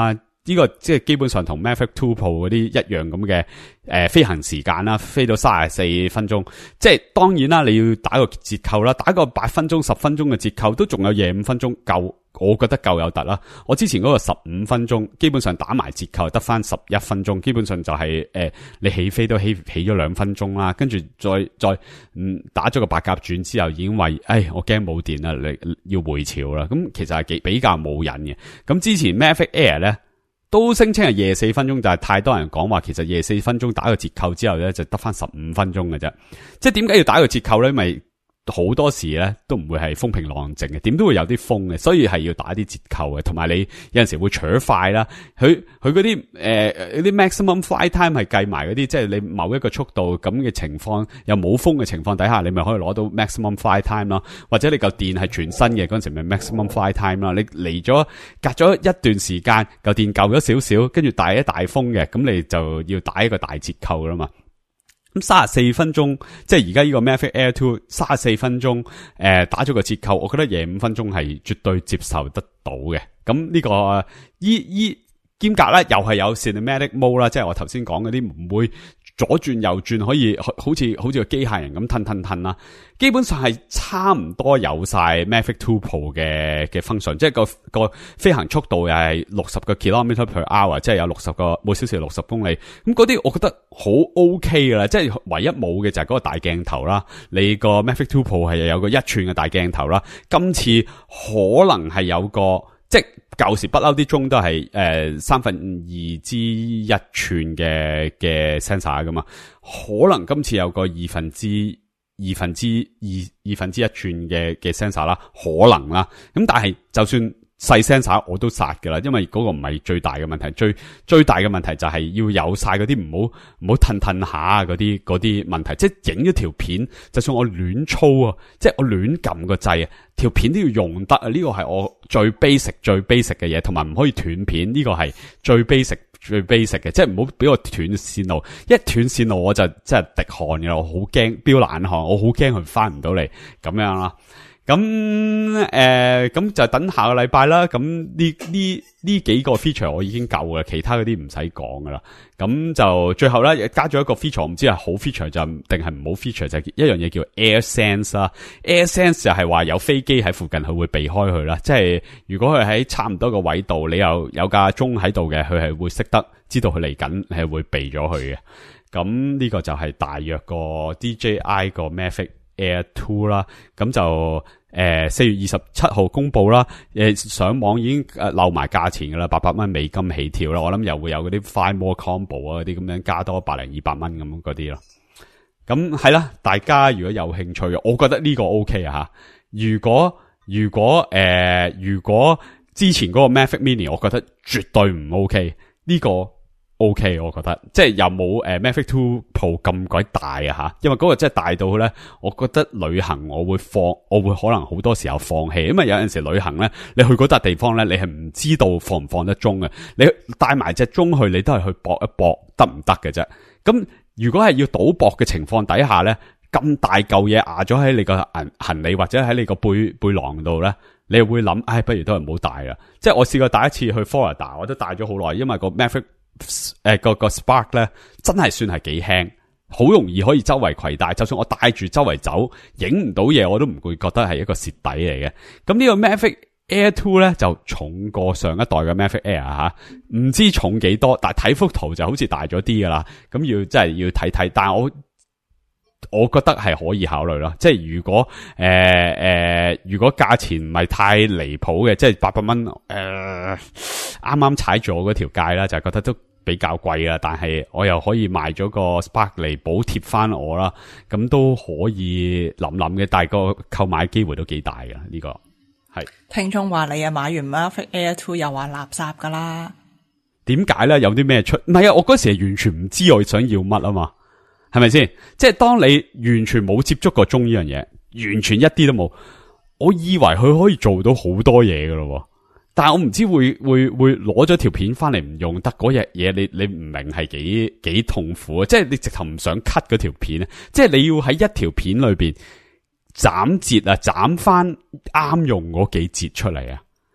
呢個即係基本上同 Mavic Two Pro 嗰啲一樣咁嘅誒飛行時間啦，飛到三十四分鐘。即係當然啦，你要打個折扣啦，打個八分鐘、十分鐘嘅折扣都仲有廿五分鐘夠。我覺得夠有突啦。我之前嗰個十五分鐘，基本上打埋折扣得翻十一分鐘，基本上就係、是、誒、呃、你起飛都起起咗兩分鐘啦，跟住再再嗯打咗個白鴿轉之後，已經話誒我驚冇電啦，你要回潮啦。咁其實係幾比較冇癮嘅。咁之前 Mavic Air 咧都聲稱係廿四分鐘，但係太多人講話其實廿四分鐘打個折扣之後咧就得翻十五分鐘嘅啫。即係點解要打個折扣咧？因為好多時咧都唔會係風平浪靜嘅，點都會有啲風嘅，所以係要打啲折扣嘅。同埋你有陣時會扯快啦，佢佢嗰啲誒啲 maximum flight time 係計埋嗰啲，即係你某一個速度咁嘅情況，又冇風嘅情況底下，你咪可以攞到 maximum flight time 咯。或者你嚿電係全新嘅嗰陣時，咪 maximum flight time 啦。你嚟咗隔咗一段時間，嚿電舊咗少少，跟住大一大風嘅，咁你就要打一個大折扣啦嘛。咁三十四分鐘，即係而家呢個 Mavic Air Two 三十四分鐘，誒、呃、打咗個折扣，我覺得廿五分鐘係絕對接受得到嘅。咁呢、這個依依兼夾咧，又係有 Cinematic Mode 啦，即係我頭先講嗰啲唔會左轉右轉，可以好似好似個機械人咁褪褪褪啦。基本上係差唔多有晒 Mavic Two Pro 嘅嘅 function， 即係個個飛行速度又係六十個 kilometer per hour， 即係有六十個每小時六十公里。咁嗰啲我覺得好 OK 噶啦，即係唯一冇嘅就係嗰個大鏡頭啦。你個 Mavic Two Pro 係有個一寸嘅大鏡頭啦，今次可能係有個即係舊時不嬲啲鐘都係誒三分二之一寸嘅嘅 sensor 噶嘛，可能今次有個二分之二分之二二分之一寸嘅嘅 sensor 啦，可能啦。咁但係就算細 sensor 我都殺噶啦，因為嗰個唔係最大嘅問題，最最大嘅問題就係要有晒嗰啲唔好唔好褪褪下嗰啲嗰啲問題，即係影一條片，就算我亂操啊，即係我亂撳個掣啊，條片都要用得啊，呢個係我最 basic 最 basic 嘅嘢，同埋唔可以斷片，呢個係最 basic 最 basic 嘅，即係唔好俾我斷線路，一斷線路我就真係滴汗嘅啦，我好驚飆冷汗，我好驚佢翻唔到嚟咁樣啦。咁誒，咁、呃、就等下個禮拜啦。咁呢呢呢幾個 feature 我已經夠嘅，其他嗰啲唔使講噶啦。咁就最後咧加咗一個 feature，唔知係好 feature 就定係唔好 feature，就係一樣嘢叫 Air Sense 啦。Air Sense 就係話有飛機喺附近，佢會避開佢啦。即係如果佢喺差唔多個位度，你又有架鐘喺度嘅，佢係會識得知道佢嚟緊，係會避咗佢嘅。咁呢個就係大約個 D J I 個 Mavic Air Two 啦。咁就誒四月二十七號公布啦，誒上網已經誒漏埋價錢噶啦，八百蚊美金起跳啦。我諗又會有嗰啲 Find More Combo 啊，嗰啲咁樣加多百零二百蚊咁嗰啲咯。咁係啦，大家如果有興趣，我覺得呢個 OK 啊吓。如果如果誒、呃、如果之前嗰個 Mavic Mini， 我覺得絕對唔 OK， 呢個。O、okay, K， 我覺得即係又冇誒 Mavic Two Pro 咁鬼大啊吓，因為嗰個真係大到咧，我覺得旅行我會放，我會可能好多時候放棄，因為有陣時旅行咧，你去嗰笪地方咧，你係唔知道放唔放得鐘嘅，你帶埋隻鐘去，你都係去搏一搏得唔得嘅啫。咁如果係要賭博嘅情況底下咧，咁大嚿嘢壓咗喺你個行行李或者喺你個背背囊度咧，你又會諗，唉，不如都係唔好帶啦。即係我試過第一次去 Florida， 我都帶咗好耐，因為個 Mavic 誒、呃，個個 Spark 咧，真係算係幾輕，好容易可以周圍攜帶。就算我帶住周圍走，影唔到嘢，我都唔會覺得係一個蝕底嚟嘅。咁呢個 Mavic Air Two 咧就重過上一代嘅 Mavic Air 吓，唔知重幾多，但係睇幅圖就好似大咗啲噶啦。咁要真係要睇睇，但係我我覺得係可以考慮咯。即係如果誒誒、呃呃，如果價錢唔係太離譜嘅，即係八百蚊誒，啱啱踩住我嗰條界啦，就係覺得都比較貴啦，但係我又可以賣咗個 Spark 嚟補貼翻我啦，咁都可以諗諗嘅，但係個購買機會都幾大嘅呢個係。 聽眾話你啊買完 Mavic Air Two 又話垃圾噶啦， 點解咧？有啲咩出？唔係啊，我嗰時係完全唔知我想要乜啊嘛，係咪先？即係當你完全冇接觸過鐘呢樣嘢，完全一啲都冇，我以為佢可以做到好多嘢噶咯。但係我唔知會會會攞咗條片翻嚟唔用得嗰日嘢，你你唔明係幾幾痛苦啊！即係你直頭唔想 cut 嗰條片啊！即係你要喺一條片裏邊斬節啊，斬翻啱用嗰幾節出嚟啊！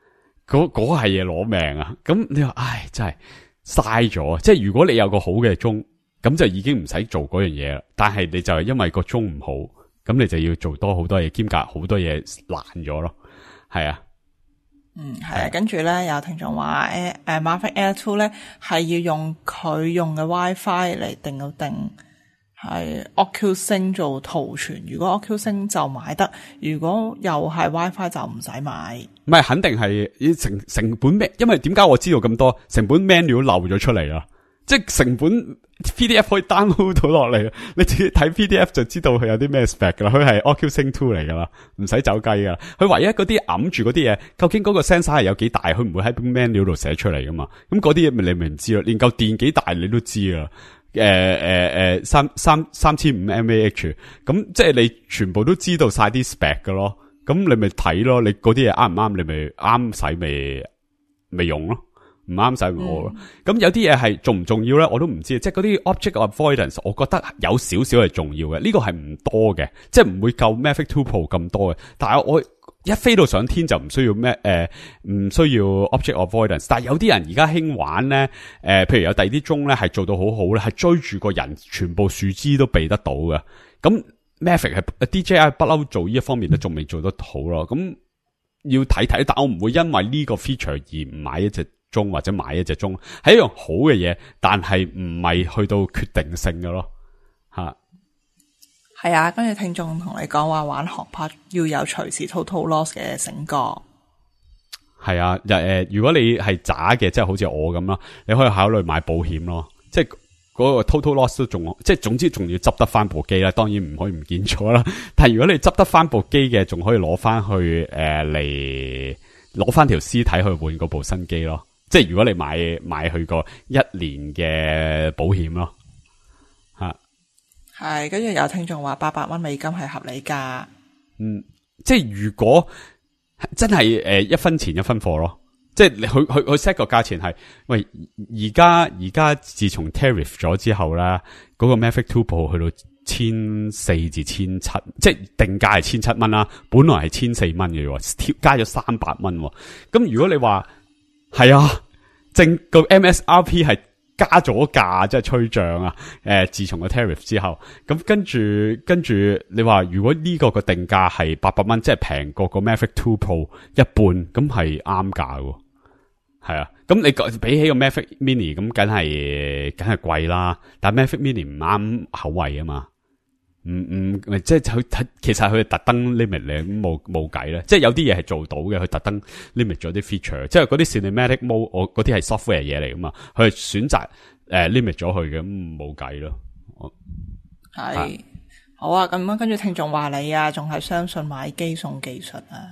嗰嗰係嘢攞命啊！咁你話唉，真係嘥咗。即係如果你有個好嘅鐘，咁就已經唔使做嗰樣嘢啦。但係你就係因為個鐘唔好，咁你就要做多好多嘢，兼夾好多嘢爛咗咯。係啊。 嗯，係啊，跟住咧有聽眾話誒誒 Mavic Air two 咧係要用佢用嘅 WiFi 嚟定到定係 OcuSync 做圖傳，如果 OcuSync 就買得，如果又係 WiFi 就唔使買。唔係，肯定係成成本咩？因為點解我知道咁多成本 menu 漏咗出嚟啦？即係成本 P D F 可以 download 到落嚟，你自己睇 P D F 就知道佢有啲咩 spec 噶啦，佢係 OcuSync two 嚟噶啦，唔使走雞噶啦。佢唯一嗰啲揞住嗰啲嘢，究竟嗰個 sensor 係有幾大，佢唔會喺 menu 度寫出嚟噶嘛。咁嗰啲嘢咪你咪唔知咯，連嚿電幾大你都知啊。誒誒誒，三三三千五 mAh， 咁即係你全部都知道晒啲 spec 噶咯。咁你咪睇咯，你嗰啲嘢啱唔啱，你咪啱使咪咪用咯。唔啱使唔好咯，咁、嗯、有啲嘢係重唔重要咧？我都唔知，即係嗰啲 object avoidance，我覺得有少少係重要嘅。呢、這個係唔多嘅，即係唔會夠 Mavic two Pro 咁多嘅。但係我一飛到上天就唔需要咩誒，唔、呃、需要 object avoidance。但係有啲人而家興玩咧，誒、呃，譬如有第二啲鐘咧係做到好好咧，係追住個人全部樹枝都避得到嘅。咁 Mavic 係 D J I 不嬲做呢一方面都仲未做得好咯。咁要睇睇，但我唔會因為呢個 feature 而唔買一隻鐘或者買一隻鐘，係一樣好嘅嘢，但係唔係去到決定性嘅咯，吓。 係啊，跟住聽眾同你講話玩學拍要有隨時 total loss 嘅醒覺。 係啊，誒、呃，如果你係渣嘅，即係好似我咁啦，你可以考慮買保險咯，即係嗰個 total loss 都仲，即係總之仲要執得翻部機啦，當然唔可以唔見咗啦。但係如果你執得翻部機嘅，仲可以攞翻去誒嚟攞翻條屍體去換嗰部新機咯。即係如果你買買去個一年嘅保險咯，吓係，跟住有聽眾話八百蚊美金係合理價， 嗯，即係如果真係誒、呃、一分錢一分貨咯，即係你去去去 set 個價錢係，喂而家而家自從 tariff 咗之後啦，嗰、那個 Mavic two Pro 去到千四至千七，即係定價係千七蚊啦，本來係千四蚊嘅，加咗三百蚊，咁如果你話。係啊，正個 M S R P 係加咗價，即係吹漲啊！誒、呃，自從個 tariff 之後，咁跟住跟住，你話如果呢個個定價係八百蚊，即係平過個 Mavic two Pro 一半，咁係啱價喎。係啊，咁你比起個 Mavic Mini 咁，梗係梗係貴啦。但係 Mavic Mini 唔啱口味啊嘛。唔唔，即係佢睇，其實佢特登 limit 你，冇冇計咧。即係有啲嘢係做到嘅，佢特登 limit 咗啲 feature。即係嗰啲 cinematic mode，我嗰啲係 software 嘢嚟噶嘛，佢係選擇誒、呃、limit 咗佢嘅，咁冇計咯。 係、啊、好啊，咁樣跟住聽眾話你啊，仲係相信買機送技術啊？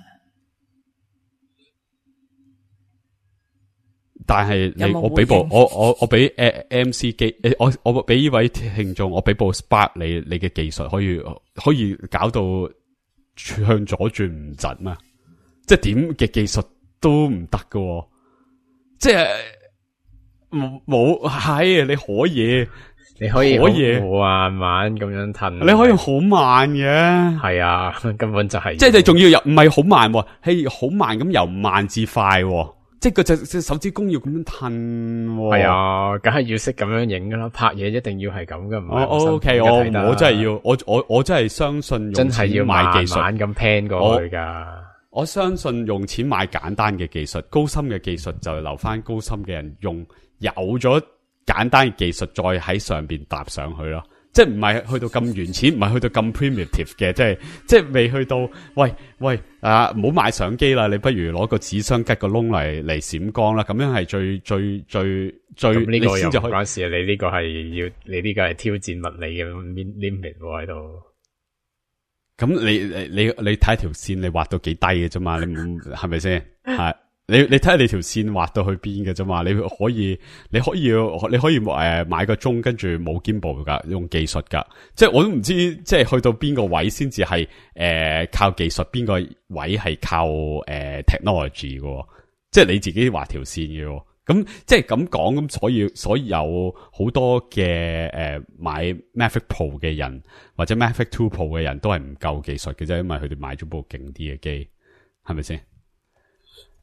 但係你有有我俾部我我我俾誒 M C 機誒我我俾呢位聽眾我俾部 Spark 你你嘅技術可以可以搞到向左轉唔窒嘛？即係點嘅技術都唔得㗎，即係冇冇係你可以你可以可以慢慢咁樣褪， 你可以好慢嘅， 係啊，根本就係、是、 即係你仲要由唔係好慢，係好慢咁由慢至快。即係個隻隻手指公要咁樣褪， 係啊，梗係要識咁樣影噶啦，拍嘢一定要係咁噶。 我 OK，我我真係要，我我我真係相信用真係要買技術， 慢慢咁 plan 過去噶。 我相信用錢買簡單嘅技術，高深嘅技術就留翻高深嘅人用，有咗簡單嘅技術再喺上邊搭上去咯。即係唔係去到咁原始，唔係去到咁 primitive 嘅，即係即係未去到。喂喂啊，唔好買相機啦，你不如攞個紙箱吉個窿嚟嚟閃光啦，咁樣係最最最最。咁呢個又唔關事啊！ 你呢個係要，你呢個係挑戰物理嘅 limit 喺度。 咁你你你你睇條線，你畫到幾低嘅啫嘛？你唔係咪先？係。你你睇下你條線畫到去邊嘅啫嘛？你可以你可以你可以誒、呃、買個鐘，跟住冇肩部噶，用技術噶。即係我都唔知，即係去到邊個位先至係誒靠技術，邊個位係靠誒、呃、technology 嘅。即係你自己畫條線嘅。咁即係咁講，咁所以所以有好多嘅誒、呃、買 Mavic Pro 嘅人或者 Mavic two Pro 嘅人都係唔夠技術嘅啫，因為佢哋買咗部勁啲嘅機，係咪先？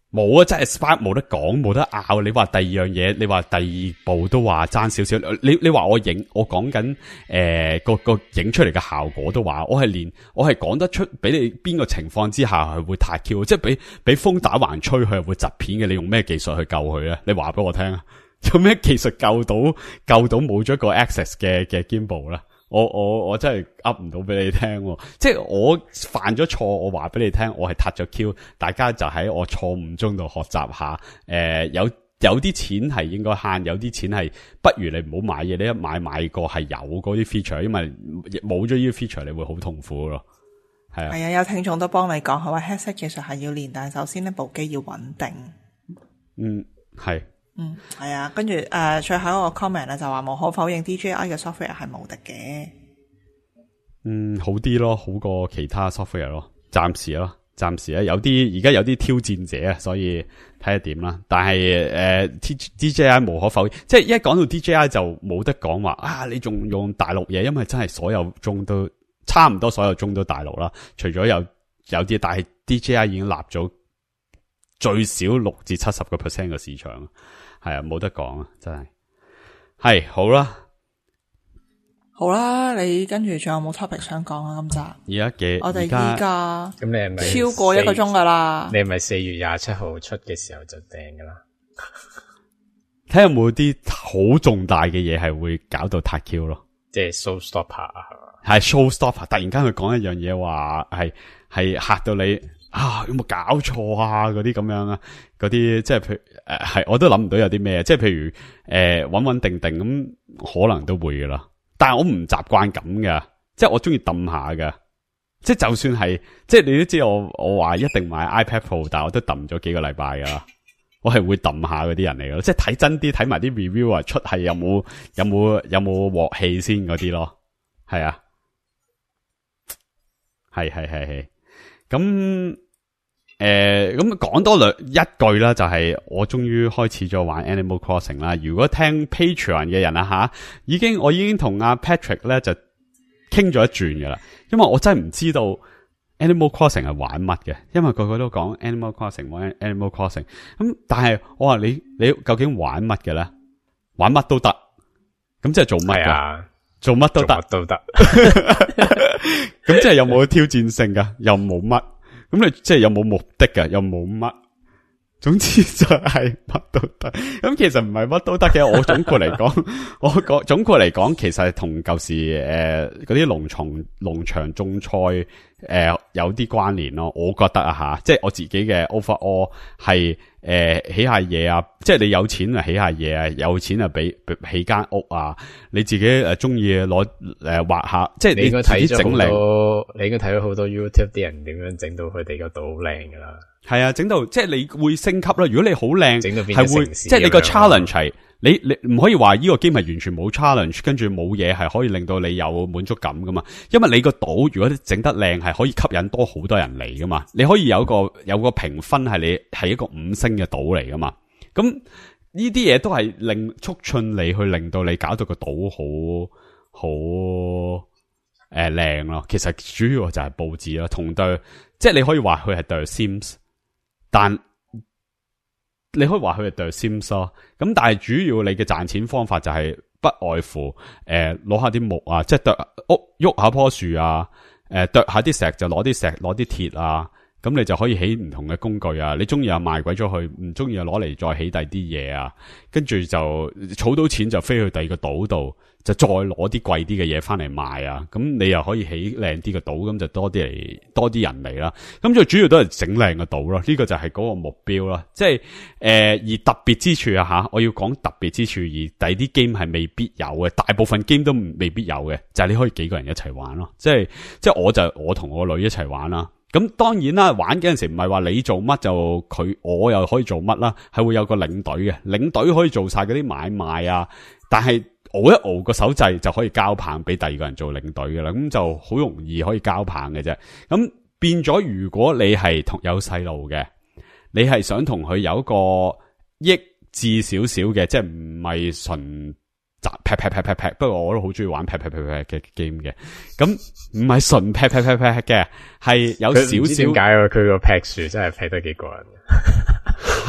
冇啊，真係 Spark 冇得講，冇得拗。你話第二樣嘢，你話第二部都話爭少少。你你話我影，我講緊誒個個影出嚟嘅效果都話，我係連我係講得出俾你邊個情況之下係會撻 Q，即係俾俾風打橫吹佢係會窒片嘅。你用咩技術去救佢咧？你話俾我聽啊！有咩技術救到救到冇咗個 access 嘅嘅 gimbal 咧？我我我真係噏唔到俾你聽，即係我犯咗錯，我話俾你聽，我係撻咗 Q， 大家就喺我錯誤中度學習下。誒、呃，有有啲錢係應該慳，有啲錢係不如你唔好買嘢，你一買買過係有嗰啲 feature， 因為冇咗呢啲 feature 你會好痛苦咯。係啊， 係啊，有聽眾都幫你講，佢話 headset 技術係要練，但係首先呢部機要穩定。 嗯，係。 嗯，係啊，跟住誒、呃，最後一個 comment 咧就話無可否認 D J I 嘅 software 係無敵嘅。 嗯，好啲咯，好過其他 software 咯，暫時咯，暫時啊，有啲而家有啲挑戰者啊，所以睇下點啦。但係誒、呃、，D J I 無可否認，即係一講到 D J I 就冇得講話啊，你仲用大陸嘢，因為真係所有鐘都差唔多，所有鐘都大陸啦，除咗有有啲，但係 D J I 已經立咗最少六至七十個 percent 嘅市場。係啊，冇得講啊，真係係好啦， 好啦，你跟住仲有冇 topic 想講啊？今集而家嘅我哋依家咁你係咪超過一個鐘噶啦？ 你係咪四月廿七號出嘅時候就訂噶啦？ 睇下有冇啲好重大嘅嘢係會搞到撻 Q 咯， 即係 showstopper 啊， 係 showstopper。突然間佢講一樣嘢話係係嚇到你。啊，有冇搞錯啊？嗰啲咁樣啊，嗰啲即係譬如誒係，我都諗唔到有啲咩，即係譬如誒穩穩定定咁，可能都會噶啦。但係我唔習慣咁噶，即係我中意揼下噶。即係就算係，即係你都知我我話一定買 iPad Pro，但係我都揼咗幾個禮拜噶啦。我係會揼下嗰啲人嚟噶，即係睇真啲，睇埋啲 review 啊，出係有冇有冇有冇鑊氣先嗰啲咯。係啊，係係係係。咁誒，咁講多兩一句啦，就係、是、我終於開始咗玩 Animal Crossing 啦。如果聽 Patreon 嘅人啊吓，已經我已經同阿 Patrick 咧就傾咗一轉噶啦，因為我真係唔知道 Animal Crossing 係玩乜嘅，因為個個都講 Animal Crossing 玩 Animal Crossing， 咁但係我話你你究竟玩乜嘅咧？玩乜都得，咁即係做乜噶？做乜都得， 都得。 咁即係有冇挑戰性噶？又冇乜。咁你即係有冇目的噶？又冇乜。總之就係乜都得。咁其實唔係乜都得嘅。我總括嚟講，我講總括嚟講，其實係同舊時誒嗰啲農場農場種菜誒、呃、有啲關聯咯。我覺得啊吓，即係我自己嘅 overall 係。誒、呃，起下嘢啊，即係你有錢啊，起下嘢啊，有錢啊，俾起間屋啊，你自己誒中意攞誒畫下，即係你自己整靚。 你應該睇咗好多 YouTube 啲人點樣整到佢哋個島好靚噶啦。係啊，整到即係你會升級啦。如果你好靚， 整到變係會，即係你個 challenge 係你你唔可以話呢個 game 係完全冇 challenge，跟住冇嘢係可以令到你有滿足感噶嘛。因為你個島如果整得靚，係可以吸引多好多人嚟噶嘛。你可以有個有個評分係你係一個五星嘅島嚟噶嘛。咁呢啲嘢都係令促進你去令到你搞到個島好好誒靚咯。其實主要就係佈置啦，同對即係你可以話佢係對 Sims。但你可以話佢係 The Sims 咯，咁但係主要你嘅賺錢方法就係不外乎誒攞、呃、下啲木啊，即係剁屋喐下棵樹啊，誒剁下啲石就攞啲石攞啲鐵啊，咁你就可以起唔同嘅工具啊。你中意啊賣鬼咗去，唔中意啊攞嚟再起第啲嘢啊，跟住就儲到錢就飛去第二個島度，就再攞啲貴啲嘅嘢翻嚟賣啊。咁你又可以起靚啲嘅島，咁就多啲嚟多啲人嚟啦。咁最主要都係整靚個島咯，呢個就係嗰個目標啦。即係誒、呃、而特別之處啊吓，我要講特別之處，而第啲 game 係未必有嘅，大部分 game 都未必有嘅，就係、是、你可以幾個人一齊玩咯。即係即係我就我同我女一齊玩啦。咁當然啦，玩嗰陣時唔係話你做乜就佢我又可以做乜啦，係會有個領隊嘅，領隊可以做晒嗰啲買賣啊，但係熬一熬個手掣就可以交棒俾第二個人做領隊嘅啦，咁就好容易可以交棒嘅啫。咁變咗，如果你係同有細路嘅，你係想同佢有一個益智少少嘅，即係唔係純劈劈劈劈劈，不過我都好中意玩劈劈劈劈嘅 game 嘅。咁唔係純劈劈劈劈嘅，係有少少。點解佢個劈樹真係劈得幾過癮？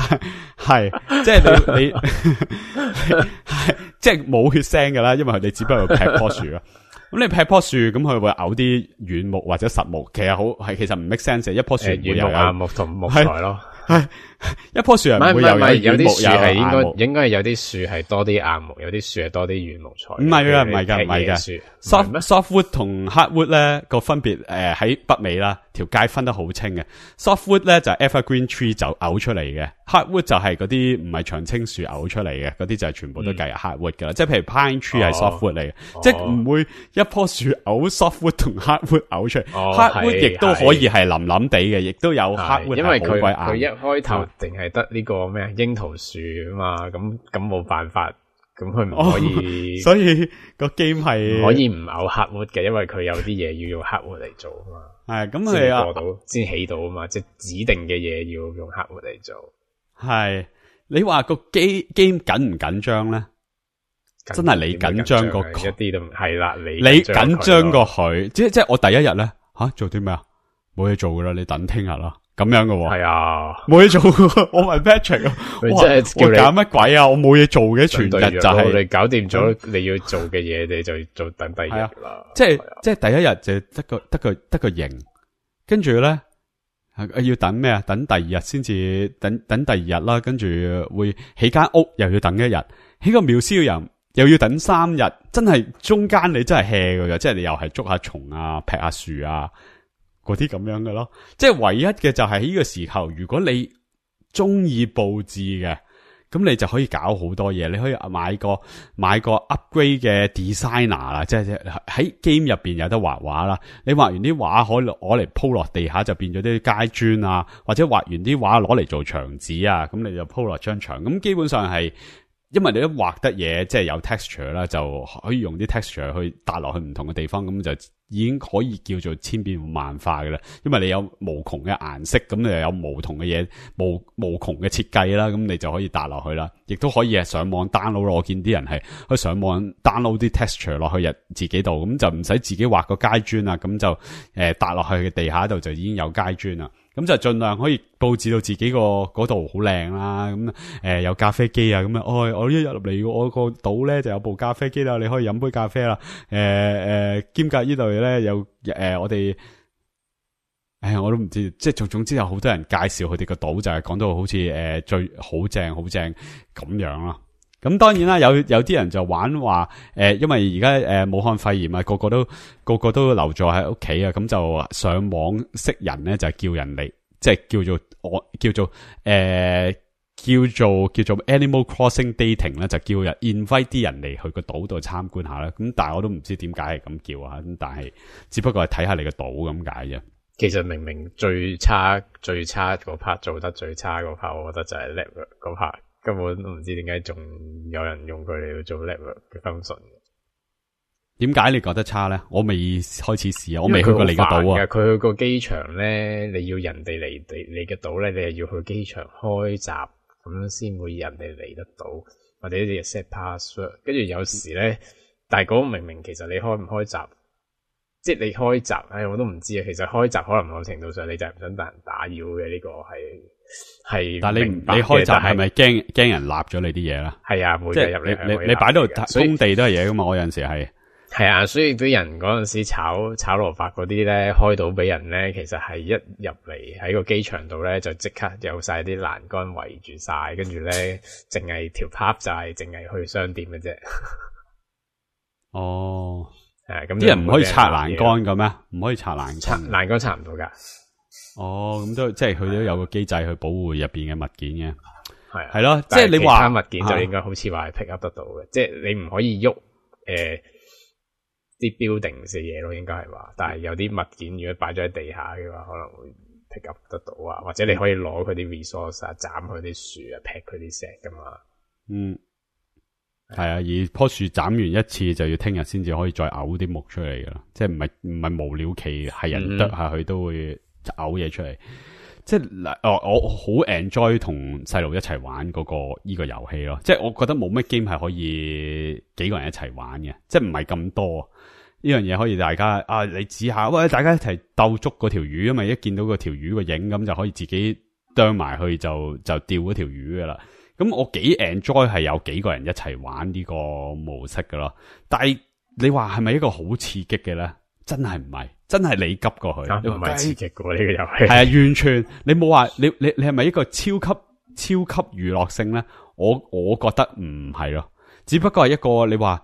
係即係你你係即係冇血腥噶啦，因為佢哋只不過劈棵樹啦。咁你劈棵樹，咁佢會嘔啲軟木或者實木，其實好係其實唔 make sense。一棵樹會有硬木同木材咯。 係一棵樹係唔會有有啲樹係應該該應該係有啲樹係多啲硬木，有啲樹係多啲軟木材。 唔係噶，唔係噶，唔係噶。soft softwood 同 hardwood 咧個分別誒喺北美啦，條界分得好清嘅。softwood 咧就係 evergreen tree 就嘔出嚟嘅 ，hardwood 就係嗰啲唔係長青樹嘔出嚟嘅，嗰啲就係全部都計 hardwood 噶啦。即係譬如 pine tree 係 softwood 嚟嘅，即係唔會一棵樹嘔 softwood 同 hardwood 嘔出嚟。hardwood 亦都可以係腍腍地嘅，亦都有 hardwood 因為佢係佢一開頭定係得呢個咩櫻桃樹啊嘛，咁咁冇辦法。咁佢唔可以， 哦、所以個 game 係可以唔嘔 hardwood 嘅，因為佢有啲嘢要用 hardwood 嚟做啊嘛。 係咁佢啊， 過到先起到啊嘛，即係指定嘅嘢要用 hardwood 嚟做。 係你話個 game game 緊唔緊張咧？真係你緊張過佢一啲都唔係啦，你你緊張過佢，即即係我第一日咧吓做啲咩啊？冇嘢做噶啦，你等聽日啦。咁樣嘅喎， 係啊， 冇嘢做，我問 Patrick 啊， 即係我搞乜鬼啊？我冇嘢做嘅，全日就係你搞掂咗你要做嘅嘢，你就做等第二日啦。 即係即係第一日就得個得個得個型，跟住咧要等咩啊？等第二日先至等等第二日啦，跟住會起間屋又要等一日，起個廟燒人又要等三日，真係中間你真係 hea 嘅，即係你又係捉下蟲啊，劈下樹啊。嗰啲咁樣嘅咯，即係唯一嘅就係呢個時候，如果你中意布置嘅，咁你就可以搞好多嘢，你可以買個買個 upgrade 嘅 designer 啦，即係喺 game 入邊有得畫畫啦。你畫完啲畫可以攞嚟鋪落地下就變咗啲街磚啊，或者畫完啲畫攞嚟做牆紙啊，咁你就鋪落張牆。咁基本上係。因為你一畫得嘢，即係有 texture 啦，就可以用啲 texture 去搭落去唔同嘅地方，咁就已經可以叫做千變萬化嘅啦。因為你有無窮嘅顏色，咁你又有無窮嘅嘢，無無窮嘅設計啦，咁你就可以搭落去啦。亦都可以係上網 download。我見啲人係去上網 download 啲 texture 落去入自己度，咁就唔使自己畫個街磚啊，咁就誒搭落去嘅地下度就已經有街磚啦。咁就盡量可以佈置到自己個嗰度好靚啦，咁誒、呃、有咖啡機啊，咁啊，哦，我一入嚟我個島咧就有部咖啡機啦，你可以飲杯咖啡啦，誒、呃、誒，兼隔呢度咧有誒、呃、我哋，誒我都唔知，即係總總之有好多人介紹佢哋個島，就係講到好似誒、呃、最好正好正咁樣咯。咁當然啦，有有啲人就玩話，誒、呃，因為而家誒武漢肺炎啊，個個都個個都留咗喺屋企啊，咁就上網識人咧，就叫人嚟，即係叫做我叫做誒、呃、叫做叫做 Animal Crossing Dating 咧，就叫人 invite 啲人嚟去個島度參觀下啦。咁但係我都唔知點解係咁叫啊，咁但係只不過係睇下你個島咁解啫。 其實明明最差最差嗰 part 做得最差嗰 part，我覺得就係 network 嗰 part。根本都唔知點解仲有人用佢嚟做 network 嘅 function。 點解你覺得差咧？我未開始試啊，我未去過你個島啊。 佢去個機場咧，你要人哋嚟你你嘅島咧，你係要去機場開閘咁樣先會人哋嚟得到，或者你 set password。跟住有時咧，但係嗰個明明其實你開唔開閘，即係你開閘，唉，我都唔知啊。其實開閘可能某程度上你就係唔想俾人打擾嘅，呢、這個係。係，但係你唔你開閘係咪驚驚人立咗你啲嘢啦？係啊，每日入嚟你你你擺到工地都係嘢噶嘛？我有陣時係係啊，所以啲人嗰陣時炒炒蘿蔔嗰啲咧，開到俾人咧，其實係一入嚟喺個機場度咧，就即刻有晒啲欄杆圍住晒，跟住咧淨係條 path 就係淨係去商店嘅啫。哦，係咁啲人唔可以拆欄杆嘅咩？唔可以拆欄杆，拆欄杆拆唔到噶。哦，咁都即係佢都有個機制去保護入邊嘅物件嘅，係係咯，即係你話其他物件就應該好似話係 pick up 得到嘅，即係你唔可以喐誒啲 building 嘅嘢咯，應該係話，但係有啲物件如果擺咗喺地下嘅話，可能會 pick up 得到啊，或者你可以攞佢啲 resource 啊，斬佢啲樹啊，劈佢啲石噶嘛。嗯，係啊，而棵樹斬完一次就要聽日先至可以再嘔啲木出嚟噶啦，即係唔係唔係無了期係人剁下佢都會。就嘔嘢出嚟，即係嗱，哦，我好 enjoy 同細路一齊玩嗰、那個呢、這個遊戲咯，即係我覺得冇乜 game 係可以幾個人一齊玩嘅，即係唔係咁多呢樣嘢可以大家啊，你指下，喂，大家一齊鬥捉嗰條魚，因為一見到嗰條魚個影咁就可以自己啄埋去就就釣嗰條魚噶啦。咁我幾 enjoy 係有幾個人一齊玩呢個模式噶咯。但係你話係咪一個好刺激嘅咧？真係唔係，真係你急過去， 唔係刺激過呢個遊戲。 係啊，完全你冇話你你你係咪一個超級超級娛樂性咧？我我覺得唔係咯，只不過係一個你話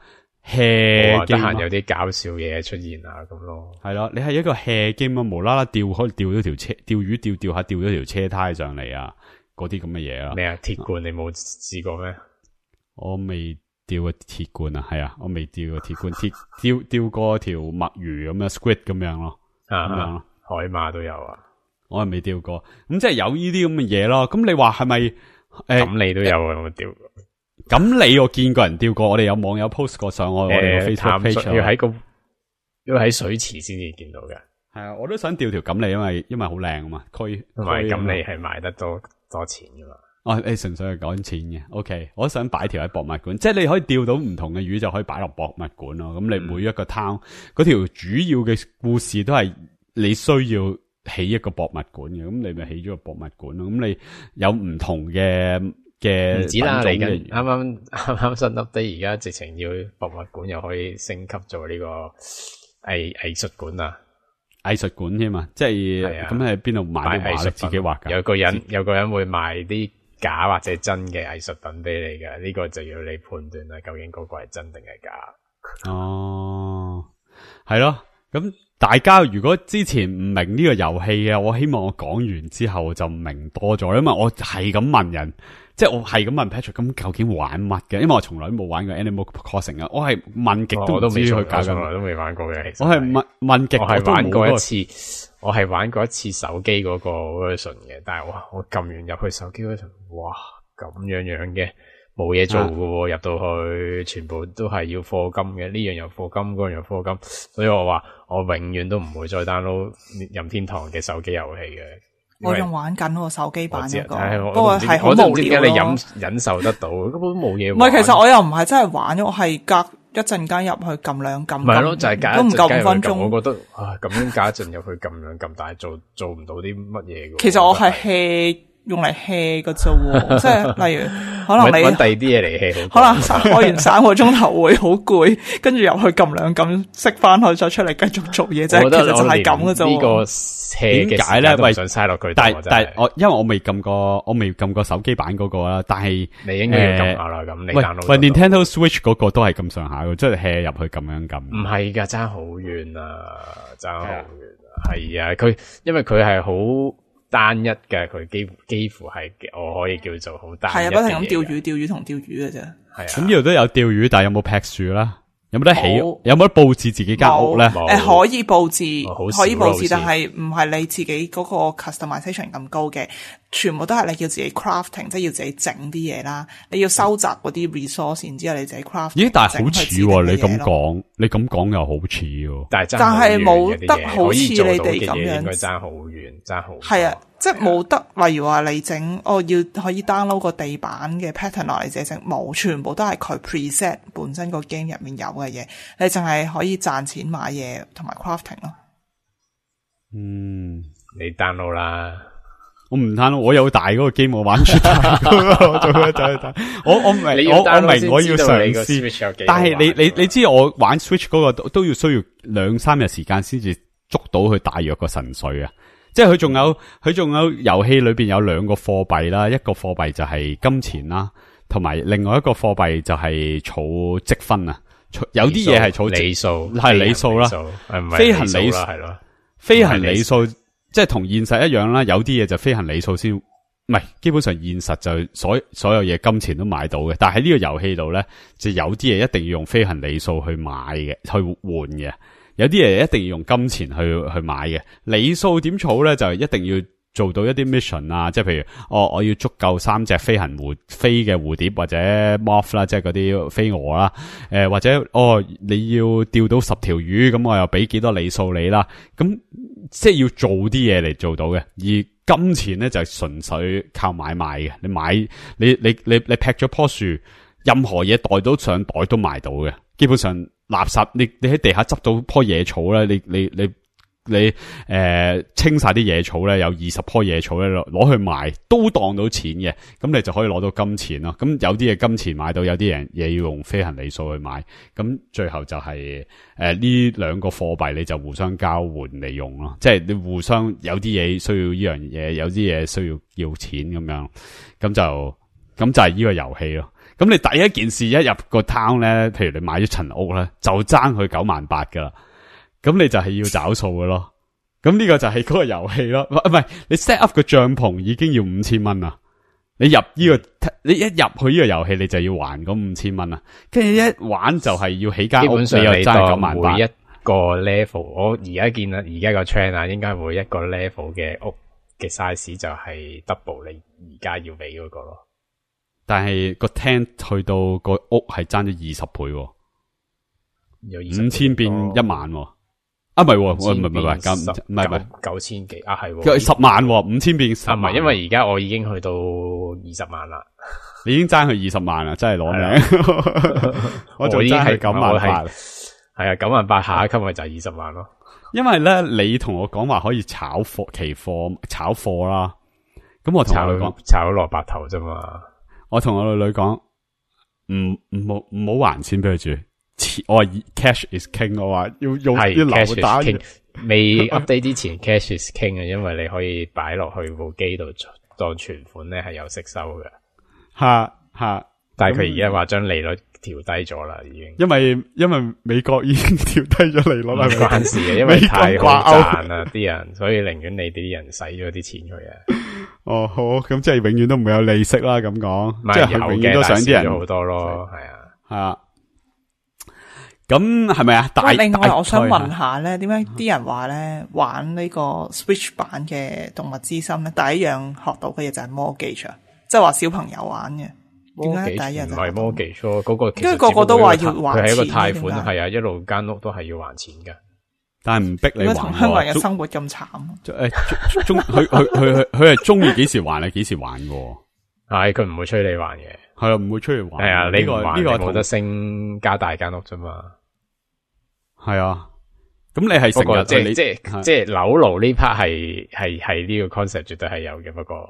hea 得閒有啲搞笑嘢出現啊咁咯。係咯，你係一個 hea game 啊，無啦啦釣可以釣咗條車，釣魚釣釣下釣咗條車胎上嚟啊，嗰啲咁嘅嘢啊。 咩啊？鐵罐你冇試過咩？ 我未釣過鐵罐啊，係啊，我未釣過鐵罐，鐵釣釣過條墨魚咁樣 squid 咁樣咯， 啊， 咁樣咯， 海馬都有啊， 我係未釣過，咁即係有呢啲咁嘅嘢咯。咁你話係咪？誒， 咁你都有啊？有冇釣過？ 咁你我見過人釣過，我哋有網友 post 過上我我哋個 Facebook page， 要喺個要喺水池先至見到嘅。 係啊，我都想釣條錦鯉，因為因為好靚啊嘛，區同埋錦鯉係賣得多多錢噶嘛。 哦，你純粹係講錢嘅 ，OK，我想擺條喺博物館，即係你可以釣到唔同嘅魚，就可以擺落博物館咯。咁你每一個 town 嗰條主要嘅故事都係你需要起一個博物館嘅，咁你咪起咗個博物館咯。咁你有唔同嘅嘅唔止啦，嚟緊啱啱啱啱新 update，而家直情要博物館又可以升級做呢個藝藝術館啊， 藝術館添嘛，即係咁喺邊度買啲畫咧？自己畫噶， 有個人有個人會賣啲假或者真嘅藝術品俾你嘅，呢、這個就要你判斷啦，究竟嗰個係真定係假。 哦，係咯，咁大家如果之前唔明呢個遊戲嘅，我希望我講完之後就明多咗，因為我係咁問人，即係我係咁問 Patrick，咁究竟玩乜嘅？因為我從來都冇玩過 Animal Crossing 啊，我係問極都唔知佢搞緊， 從來都未玩過嘅。其實我係問問極， 我係玩過一次。我係玩過一次手機嗰個 version 嘅，但係哇，我撳完入去手機 version，哇，咁樣樣嘅，冇嘢做㗎喎，入、啊、到去全部都係要課金嘅，呢樣又課金，嗰樣又課金，所以我話我永遠都唔會再 download 任天堂嘅手機遊戲嘅。 我仲玩緊喎手機版嗰、那個， 不過係好無聊咯。 點解你忍忍受得到？根本冇嘢。唔係，其實我又唔係真係玩，我係隔一陣間入去撳兩撳， 唔係咯，就係、是、 都唔夠五分鐘。 我覺得啊，咁樣隔一陣入去撳兩撳，但係做做唔到啲乜嘢嘅。 其實我係 hea 用嚟 hea 嘅啫，即係例如可能你搵第二啲嘢嚟 hea， 可能開完三個鐘頭會好攰，跟住入去撳兩撳，熄翻去再出嚟繼續做嘢啫。其實就係咁嘅啫。 呢個 hea 點解咧？喂， 想嘥落佢， 但係但係我因為我未撳過，我未撳過手機版嗰個啦。但係你應該要撳下啦。咁、呃、你 download 喂喂 Nintendo Switch 嗰個都係咁上下嘅，即係 hea 入去咁樣撳。 唔係噶，爭好遠啊，爭好遠啊。係啊，佢因為佢係好單一嘅，佢幾幾乎係我可以叫做好單一。係啊， 不停咁釣魚、釣魚同釣魚嘅啫。係啊， 咁呢度都有釣魚，但係有冇劈樹啦？有冇得起？有冇得布置自己間屋咧？ 誒、呃，可以布置， 哦、 可以布置，但係唔係你自己嗰個 customization 咁高嘅，全部都係你要自己 crafting，即係要自己整啲嘢啦。你要收集嗰啲 resource，然之後你自己 crafting。咦？ 但係好似喎，你咁講，你咁講又好似喎。 但係但係冇得好似你哋咁樣， 應該爭好遠，爭好。 係啊。即係冇得，例如話你整，我、哦、要可以 download 個地板嘅 pattern 落嚟自己整，冇，全部都係佢 preset 本身個 game 入面有嘅嘢，你淨係可以賺錢買嘢同埋 crafting 咯。 嗯， 你 download 啦， 我唔 download，我有大嗰個 game 我玩出大我做咩走去打？我我明，我我明我要嘗試，但係你你你知我玩 Switch 嗰個都都要需要兩三日時間先至捉到佢大約個神髓啊！即係佢仲有佢仲有遊戲裏邊有兩個貨幣啦，一個貨幣就係金錢啦，同埋另外一個貨幣就係儲積分啊。有啲嘢係儲里數， 係里數啦，飛行里數係咯，飛行里數即係同現實一樣啦。有啲嘢就飛行里數先，唔係基本上現實就所所有嘢金錢都買到嘅。但係呢個遊戲度咧，就有啲嘢一定要用飛行里數去買嘅，去換嘅。有啲嘢一定要用金錢去去買嘅，里數點儲咧就一定要做到一啲 mission 啊，即係譬如哦，我要足夠三隻飛行蝴飛嘅蝴蝶或者 moth 啦，即係嗰啲飛蛾啦，誒、呃、或者哦你要釣到十條魚，咁我又俾幾多里數你啦，咁即係要做啲嘢嚟做到嘅，而金錢咧就係純粹靠買賣嘅，你買你你你你，你劈咗棵樹，任何嘢袋到上袋都賣到嘅，基本上。垃圾，你你喺地下執到棵野草咧，你你你你誒、呃、清晒啲野草咧，有二十棵野草咧，攞去賣都當到錢嘅，咁你就可以攞到金錢咯。咁有啲嘢金錢買到，有啲人嘢要用飛行里數去買，咁最後就係誒呢兩個貨幣你就互相交換嚟用咯，即係你互相有啲嘢需要呢樣嘢，有啲嘢需要要錢咁樣，咁就咁就係呢個遊戲咯。咁你第一件事一入個 town 咧，譬如你買咗層屋咧，就爭佢九萬八噶啦。咁你就係要找數嘅咯，咁呢個就係嗰個遊戲咯，唔係你 set up 個帳篷已經要五千蚊啦，你入呢、這個你一入去呢個遊戲你就要還嗰五千蚊啦，跟住一玩就係要起間屋，基本上你又爭九萬八。 每一個 level， 我而家見啦，而家個 trend 啊，應該每一個 level 嘅屋嘅 size 就係 double 你而家要俾嗰個咯， 但係個 tent 去到個屋係爭咗二十倍， 有二五千變一萬。啊，唔係，唔係唔係唔係咁，唔係唔係九千幾啊，係十萬，五千變十萬， 唔係，因為而家我已經去到二十萬啦， 你已經爭佢二十萬啦，真係攞命，我仲爭佢九萬八， 係啊，九萬八下一級咪就係二十萬咯。 因為咧，你同我講話可以炒貨期貨炒貨啦，咁我同我女講炒蘿蔔頭啫嘛， 我同我女女講，唔唔好唔好還錢俾佢住。我話 cash is king， 我話要用啲流打， 未 update 之前cash is king 啊，因為你可以擺落去部機度當存款咧，係有息收嘅。 吓吓， 但係佢而家話將利率調低咗啦，已經。因為因為美國已經調低咗利率啦， 唔關事嘅，因為太好賺啦啲人，所以寧願你哋啲人使咗啲錢佢啊。 哦，好，咁即係永遠都唔會有利息啦，咁講，即係永遠都想啲人好多咯，係啊， 係啊。咁係咪啊？但另外，我想問下咧，點解啲人話咧玩呢個 Switch 版嘅動物之心咧，第一樣學到嘅嘢就係 mortgage，即係話小朋友玩嘅。點解第一樣就唔係 mortgage 咯？嗰個因為個個都話要還錢， 佢係一個貸款，係啊，一路間屋都係要還錢㗎。 但係唔逼你還。 同香港人嘅生活咁慘。 誒，中佢佢佢佢佢係中意幾時還啊？幾時還嘅？ 係佢唔會催你還嘅。 係啊，唔會催你還。 係啊，你唔還， 呢個冇得升加大間屋啫嘛。 係啊，咁你係成日即係即係即係樓奴呢 part 係係係呢個 concept 絕對係有嘅，不過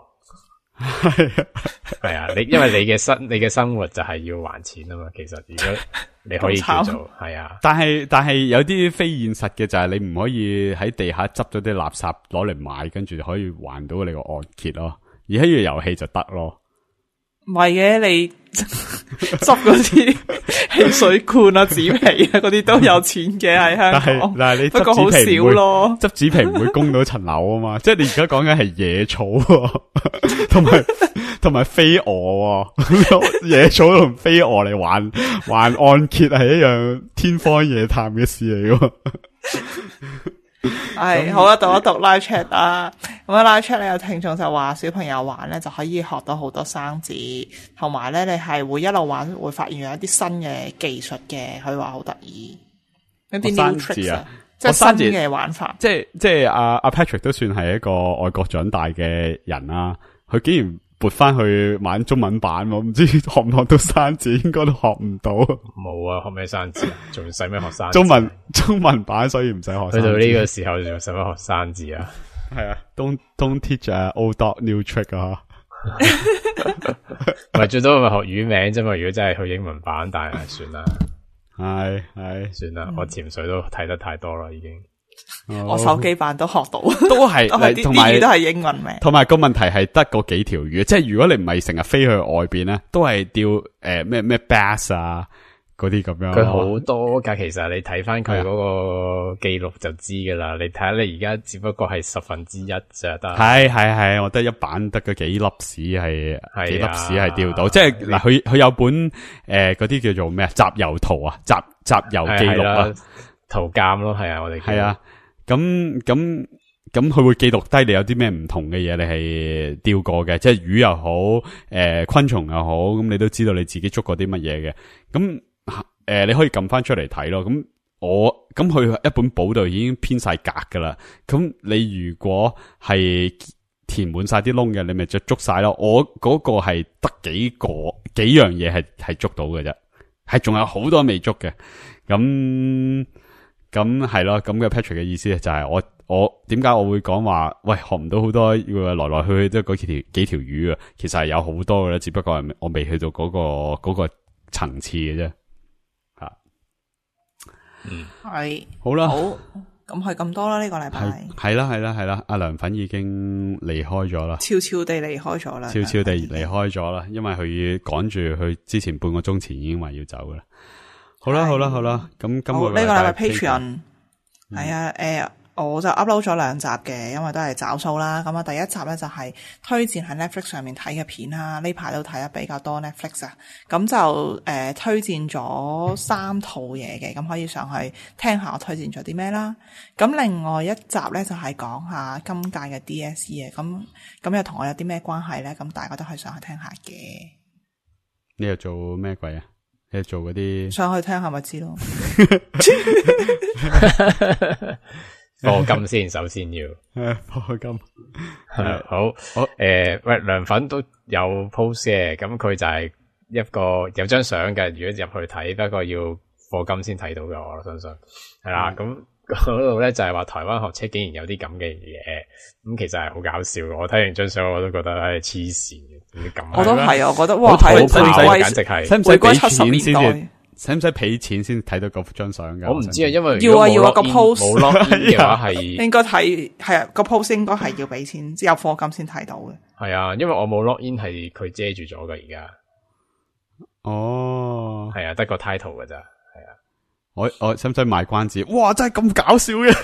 係啊，你因為你嘅生你嘅生活就係要還錢啊嘛，其實如果你可以叫做係啊， 但係但係有啲非現實嘅就係你唔可以喺地下執咗啲垃圾攞嚟賣，跟住可以還到你個按揭咯，而喺呢個遊戲就得咯。 唔係嘅，你執嗰啲汽水罐啊、紙皮啊嗰啲都有錢嘅喺香港， 但係你執不過好少咯。 執紙皮唔會供到層樓啊嘛，即係你而家講緊係野草，同埋同埋飛蛾，野草同飛蛾嚟還還按揭係一樣天方夜譚嘅事嚟噶。 係好啦，讀一讀 live chat 啊。咁啊 live chat 咧有聽眾就話小朋友玩咧就可以學到好多生字，同埋咧你係會一路玩會發現有一啲新嘅技術嘅，佢話好得意。一啲 new tricks 啊，即係新嘅玩法。 即係即係阿阿 Patrick 都算係一個外國長大嘅人啦，佢竟然撥翻去玩中文版，我唔知學唔學到生字，應該都學唔到。 冇啊，學咩生字啊？仲使咩學生字？ 中文中文版，所以唔使學生字。 去到呢個時候仲使乜學生字啊？ 係啊 ，don't don't teach a old dog new trick 啊！ 唔係最多咪學語名啫嘛？如果真係去英文版，但係算啦， 係係算啦。我潛水都睇得太多啦，已經。 我手機版都學到， 都係同埋都係英文名。 同埋個問題係得嗰幾條魚，即係如果你唔係成日飛去外邊咧，都係釣誒咩咩 bass 啊嗰啲咁樣。 佢好多噶，其實你睇翻佢嗰個記錄就知噶啦。你睇下你而家只不過係十分之一咋得。係係係，我得一版得嗰幾粒屎係，幾粒屎係釣到。即係嗱，佢佢有本誒嗰啲叫做咩啊？集郵圖啊，集集郵記錄啊。 圖鑑咯，係啊，我哋係啊，咁咁咁佢會記錄低你有啲咩唔同嘅嘢，你係釣過嘅，即係魚又好，誒、呃、昆蟲又好，咁你都知道你自己捉過啲乜嘢嘅，咁誒、呃、你可以撳翻出嚟睇咯。咁我咁佢一本簿度已經編晒格噶啦，咁你如果係填滿晒啲窿嘅，你咪就捉晒咯。我嗰個係得幾個幾樣嘢係係捉到嘅啫，係仲有好多未捉嘅，咁。咁係咯，咁嘅 Patrick 嘅意思就係我我點解我會講話喂學唔到好多，要來來去去都嗰幾條幾條魚啊？其實係有好多嘅咧，只不過係我未去到嗰、嗰個嗰、嗰個層次嘅啫。吓， 嗯， 係好啦， 好，咁係咁多啦。呢、呢個禮拜係啦係啦係啦，阿涼粉已經離開咗啦， 悄悄地離開咗啦， 悄悄地離開咗啦，因為佢趕住佢之前半個鐘前已經話要走噶啦。好啦好啦好啦，咁今個呢個禮拜 Patreon 係啊，誒、呃，我就 upload 咗兩集嘅，因為都係找數啦。咁啊，第一集咧就係推薦喺 Netflix 上面睇嘅片啦，呢排都睇得比較多 Netflix 啊。咁就誒、呃、推薦咗三套嘢嘅，咁可以上去聽下我推薦咗啲咩啦。咁另外一集咧就係講下今屆嘅 D S E 嘅，咁咁又同我有啲咩關係咧？咁大家都可以上去聽下嘅。 你又做咩鬼啊？你做嗰啲上去聽下咪知咯。 課金先，首先要課金係好好誒，喂，涼粉都有 post 嘅，咁佢就係一個有張相嘅，如果入去睇，不過要課金先睇到嘅，我相信係啦。咁嗰度咧就係話台灣學車竟然有啲咁嘅嘢，咁其實係好搞笑嘅。我睇完張相我都覺得唉黐線嘅，點解咁？ 我都係，我覺得哇， 好係睇， 簡直係使唔使俾錢先至？ 代使唔使俾錢先睇到嗰張相噶？ 我唔知啊，因為要啊要啊個 post 冇 login 嘅話係應該睇係啊個 post 應該係要俾錢，只有課金先睇到嘅。 係啊，因為我冇 login 係佢遮住咗噶而家。 哦， 係啊，得個 title 噶咋，係啊。 我我使唔使賣關子？哇，真係咁搞笑嘅！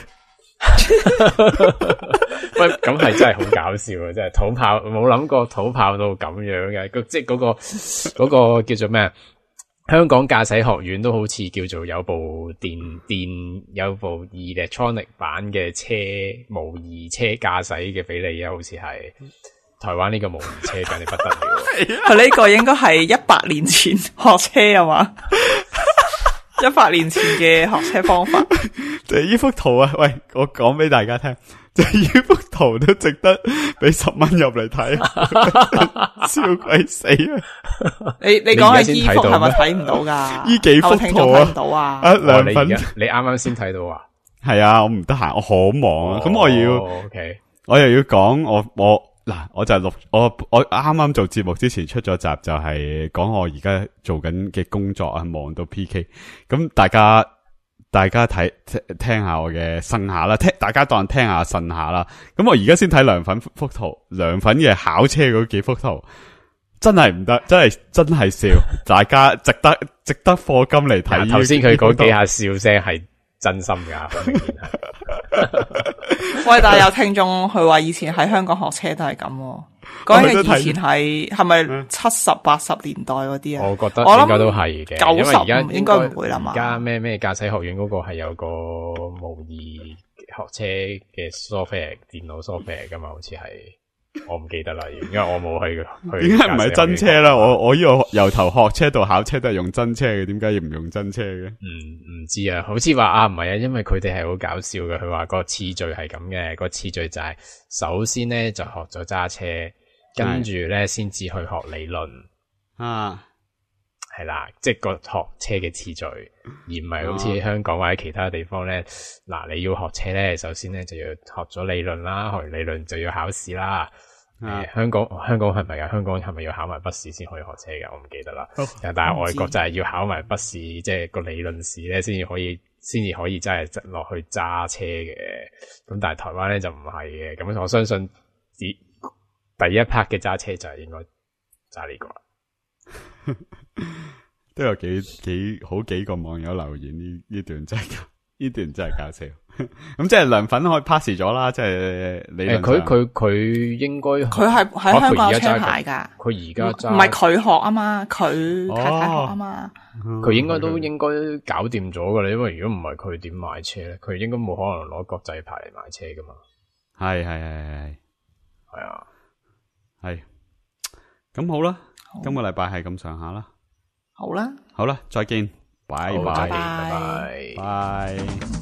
喂，咁係真係好搞笑啊！真係土炮，冇諗過土炮到咁樣嘅，即係嗰個嗰個叫做咩？香港駕駛學院都好似叫做有部電電有部 electronic 版嘅車模擬車駕駛嘅俾你啊，好似係台灣呢個模擬車簡直不得了。 佢呢個應該係一百年前學車啊嘛，一百年前嘅學車方法。 就係呢幅圖啊！喂，我講俾大家聽，就係呢幅圖都值得俾十蚊入嚟睇，笑鬼死啊！ 你你講係衣服係咪睇唔到噶？ 呢幾幅圖啊， 睇唔到啊！ 啊，涼粉， 你啱啱先睇到啊？ 係啊，我唔得閒，我好忙啊。咁、哦、我要、 哦 okay、 我又要講我我嗱，我就錄我我啱啱做節目之前出咗集，就係講我而家做緊嘅工作啊，忙到 P K。咁大家。大家睇聽聽下我嘅呻下啦，聽大家當聽下呻下啦。咁我而家先睇涼粉幅圖，涼粉嘅考車嗰幾幅圖，真係唔得，真係真係笑。大家值得值得課金嚟睇。 頭先佢嗰幾下笑聲係真心噶，明顯係。 喂，但係有聽眾佢話以前喺香港學車都係咁。講緊以前係係咪七十八十年代嗰啲啊？ 我覺得應該都係嘅， 九十因為而家應該唔會啦嘛。 而家咩咩駕駛學院嗰個係有個模擬學車嘅 software 電腦 software 噶嘛？好似係我唔記得啦，因為我冇去去。 點解唔係真車啦？我我呢個由頭學車到考車都係用真車嘅，點解要唔用真車嘅？ 嗯，唔知啊，好似話啊，唔係啊，因為佢哋係好搞笑嘅。佢話個次序係咁嘅，個次序就係首先咧就學咗揸車。跟住咧，先至去學理論啊， 係啦，即係個學車嘅次序，而唔係好似香港或者其他地方咧。嗱、啊，你要學車咧，首先咧就要學咗理論啦，學完理論就要考試啦。誒、啊呃，香港香港係咪啊？香港係咪要考埋筆試先可以學車嘅？我唔記得啦。但係外國就係要考埋筆試，即係個理論試咧，先至可以，先至可以真係落去揸車嘅。咁但係台灣咧就唔係嘅。咁我相信第一 part 嘅揸車就係應該揸呢個， 都有幾幾好幾個網友留言呢呢段真係呢段真係搞笑。咁即係涼粉可以 pass 咗啦，即係你誒佢佢佢應該佢係喺香港有車牌噶， 佢而家揸唔係佢學啊嘛，佢太太學啊嘛， 佢、哦、應該都應該搞掂咗噶啦，因為如果唔係佢點買車咧？佢應該冇可能攞國際牌嚟買車噶嘛。係係係係係啊。係，咁好啦，今個禮拜係咁上下啦。 好啦， 好啦，再見，拜拜， 拜拜， 拜。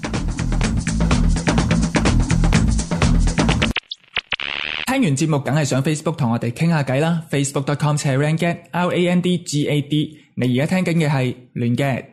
聽完節目，梗係上 Facebook 同我哋傾下偈啦。Facebook dot com slash randgad，R A N D G A D。你而家聽緊嘅係亂嘅。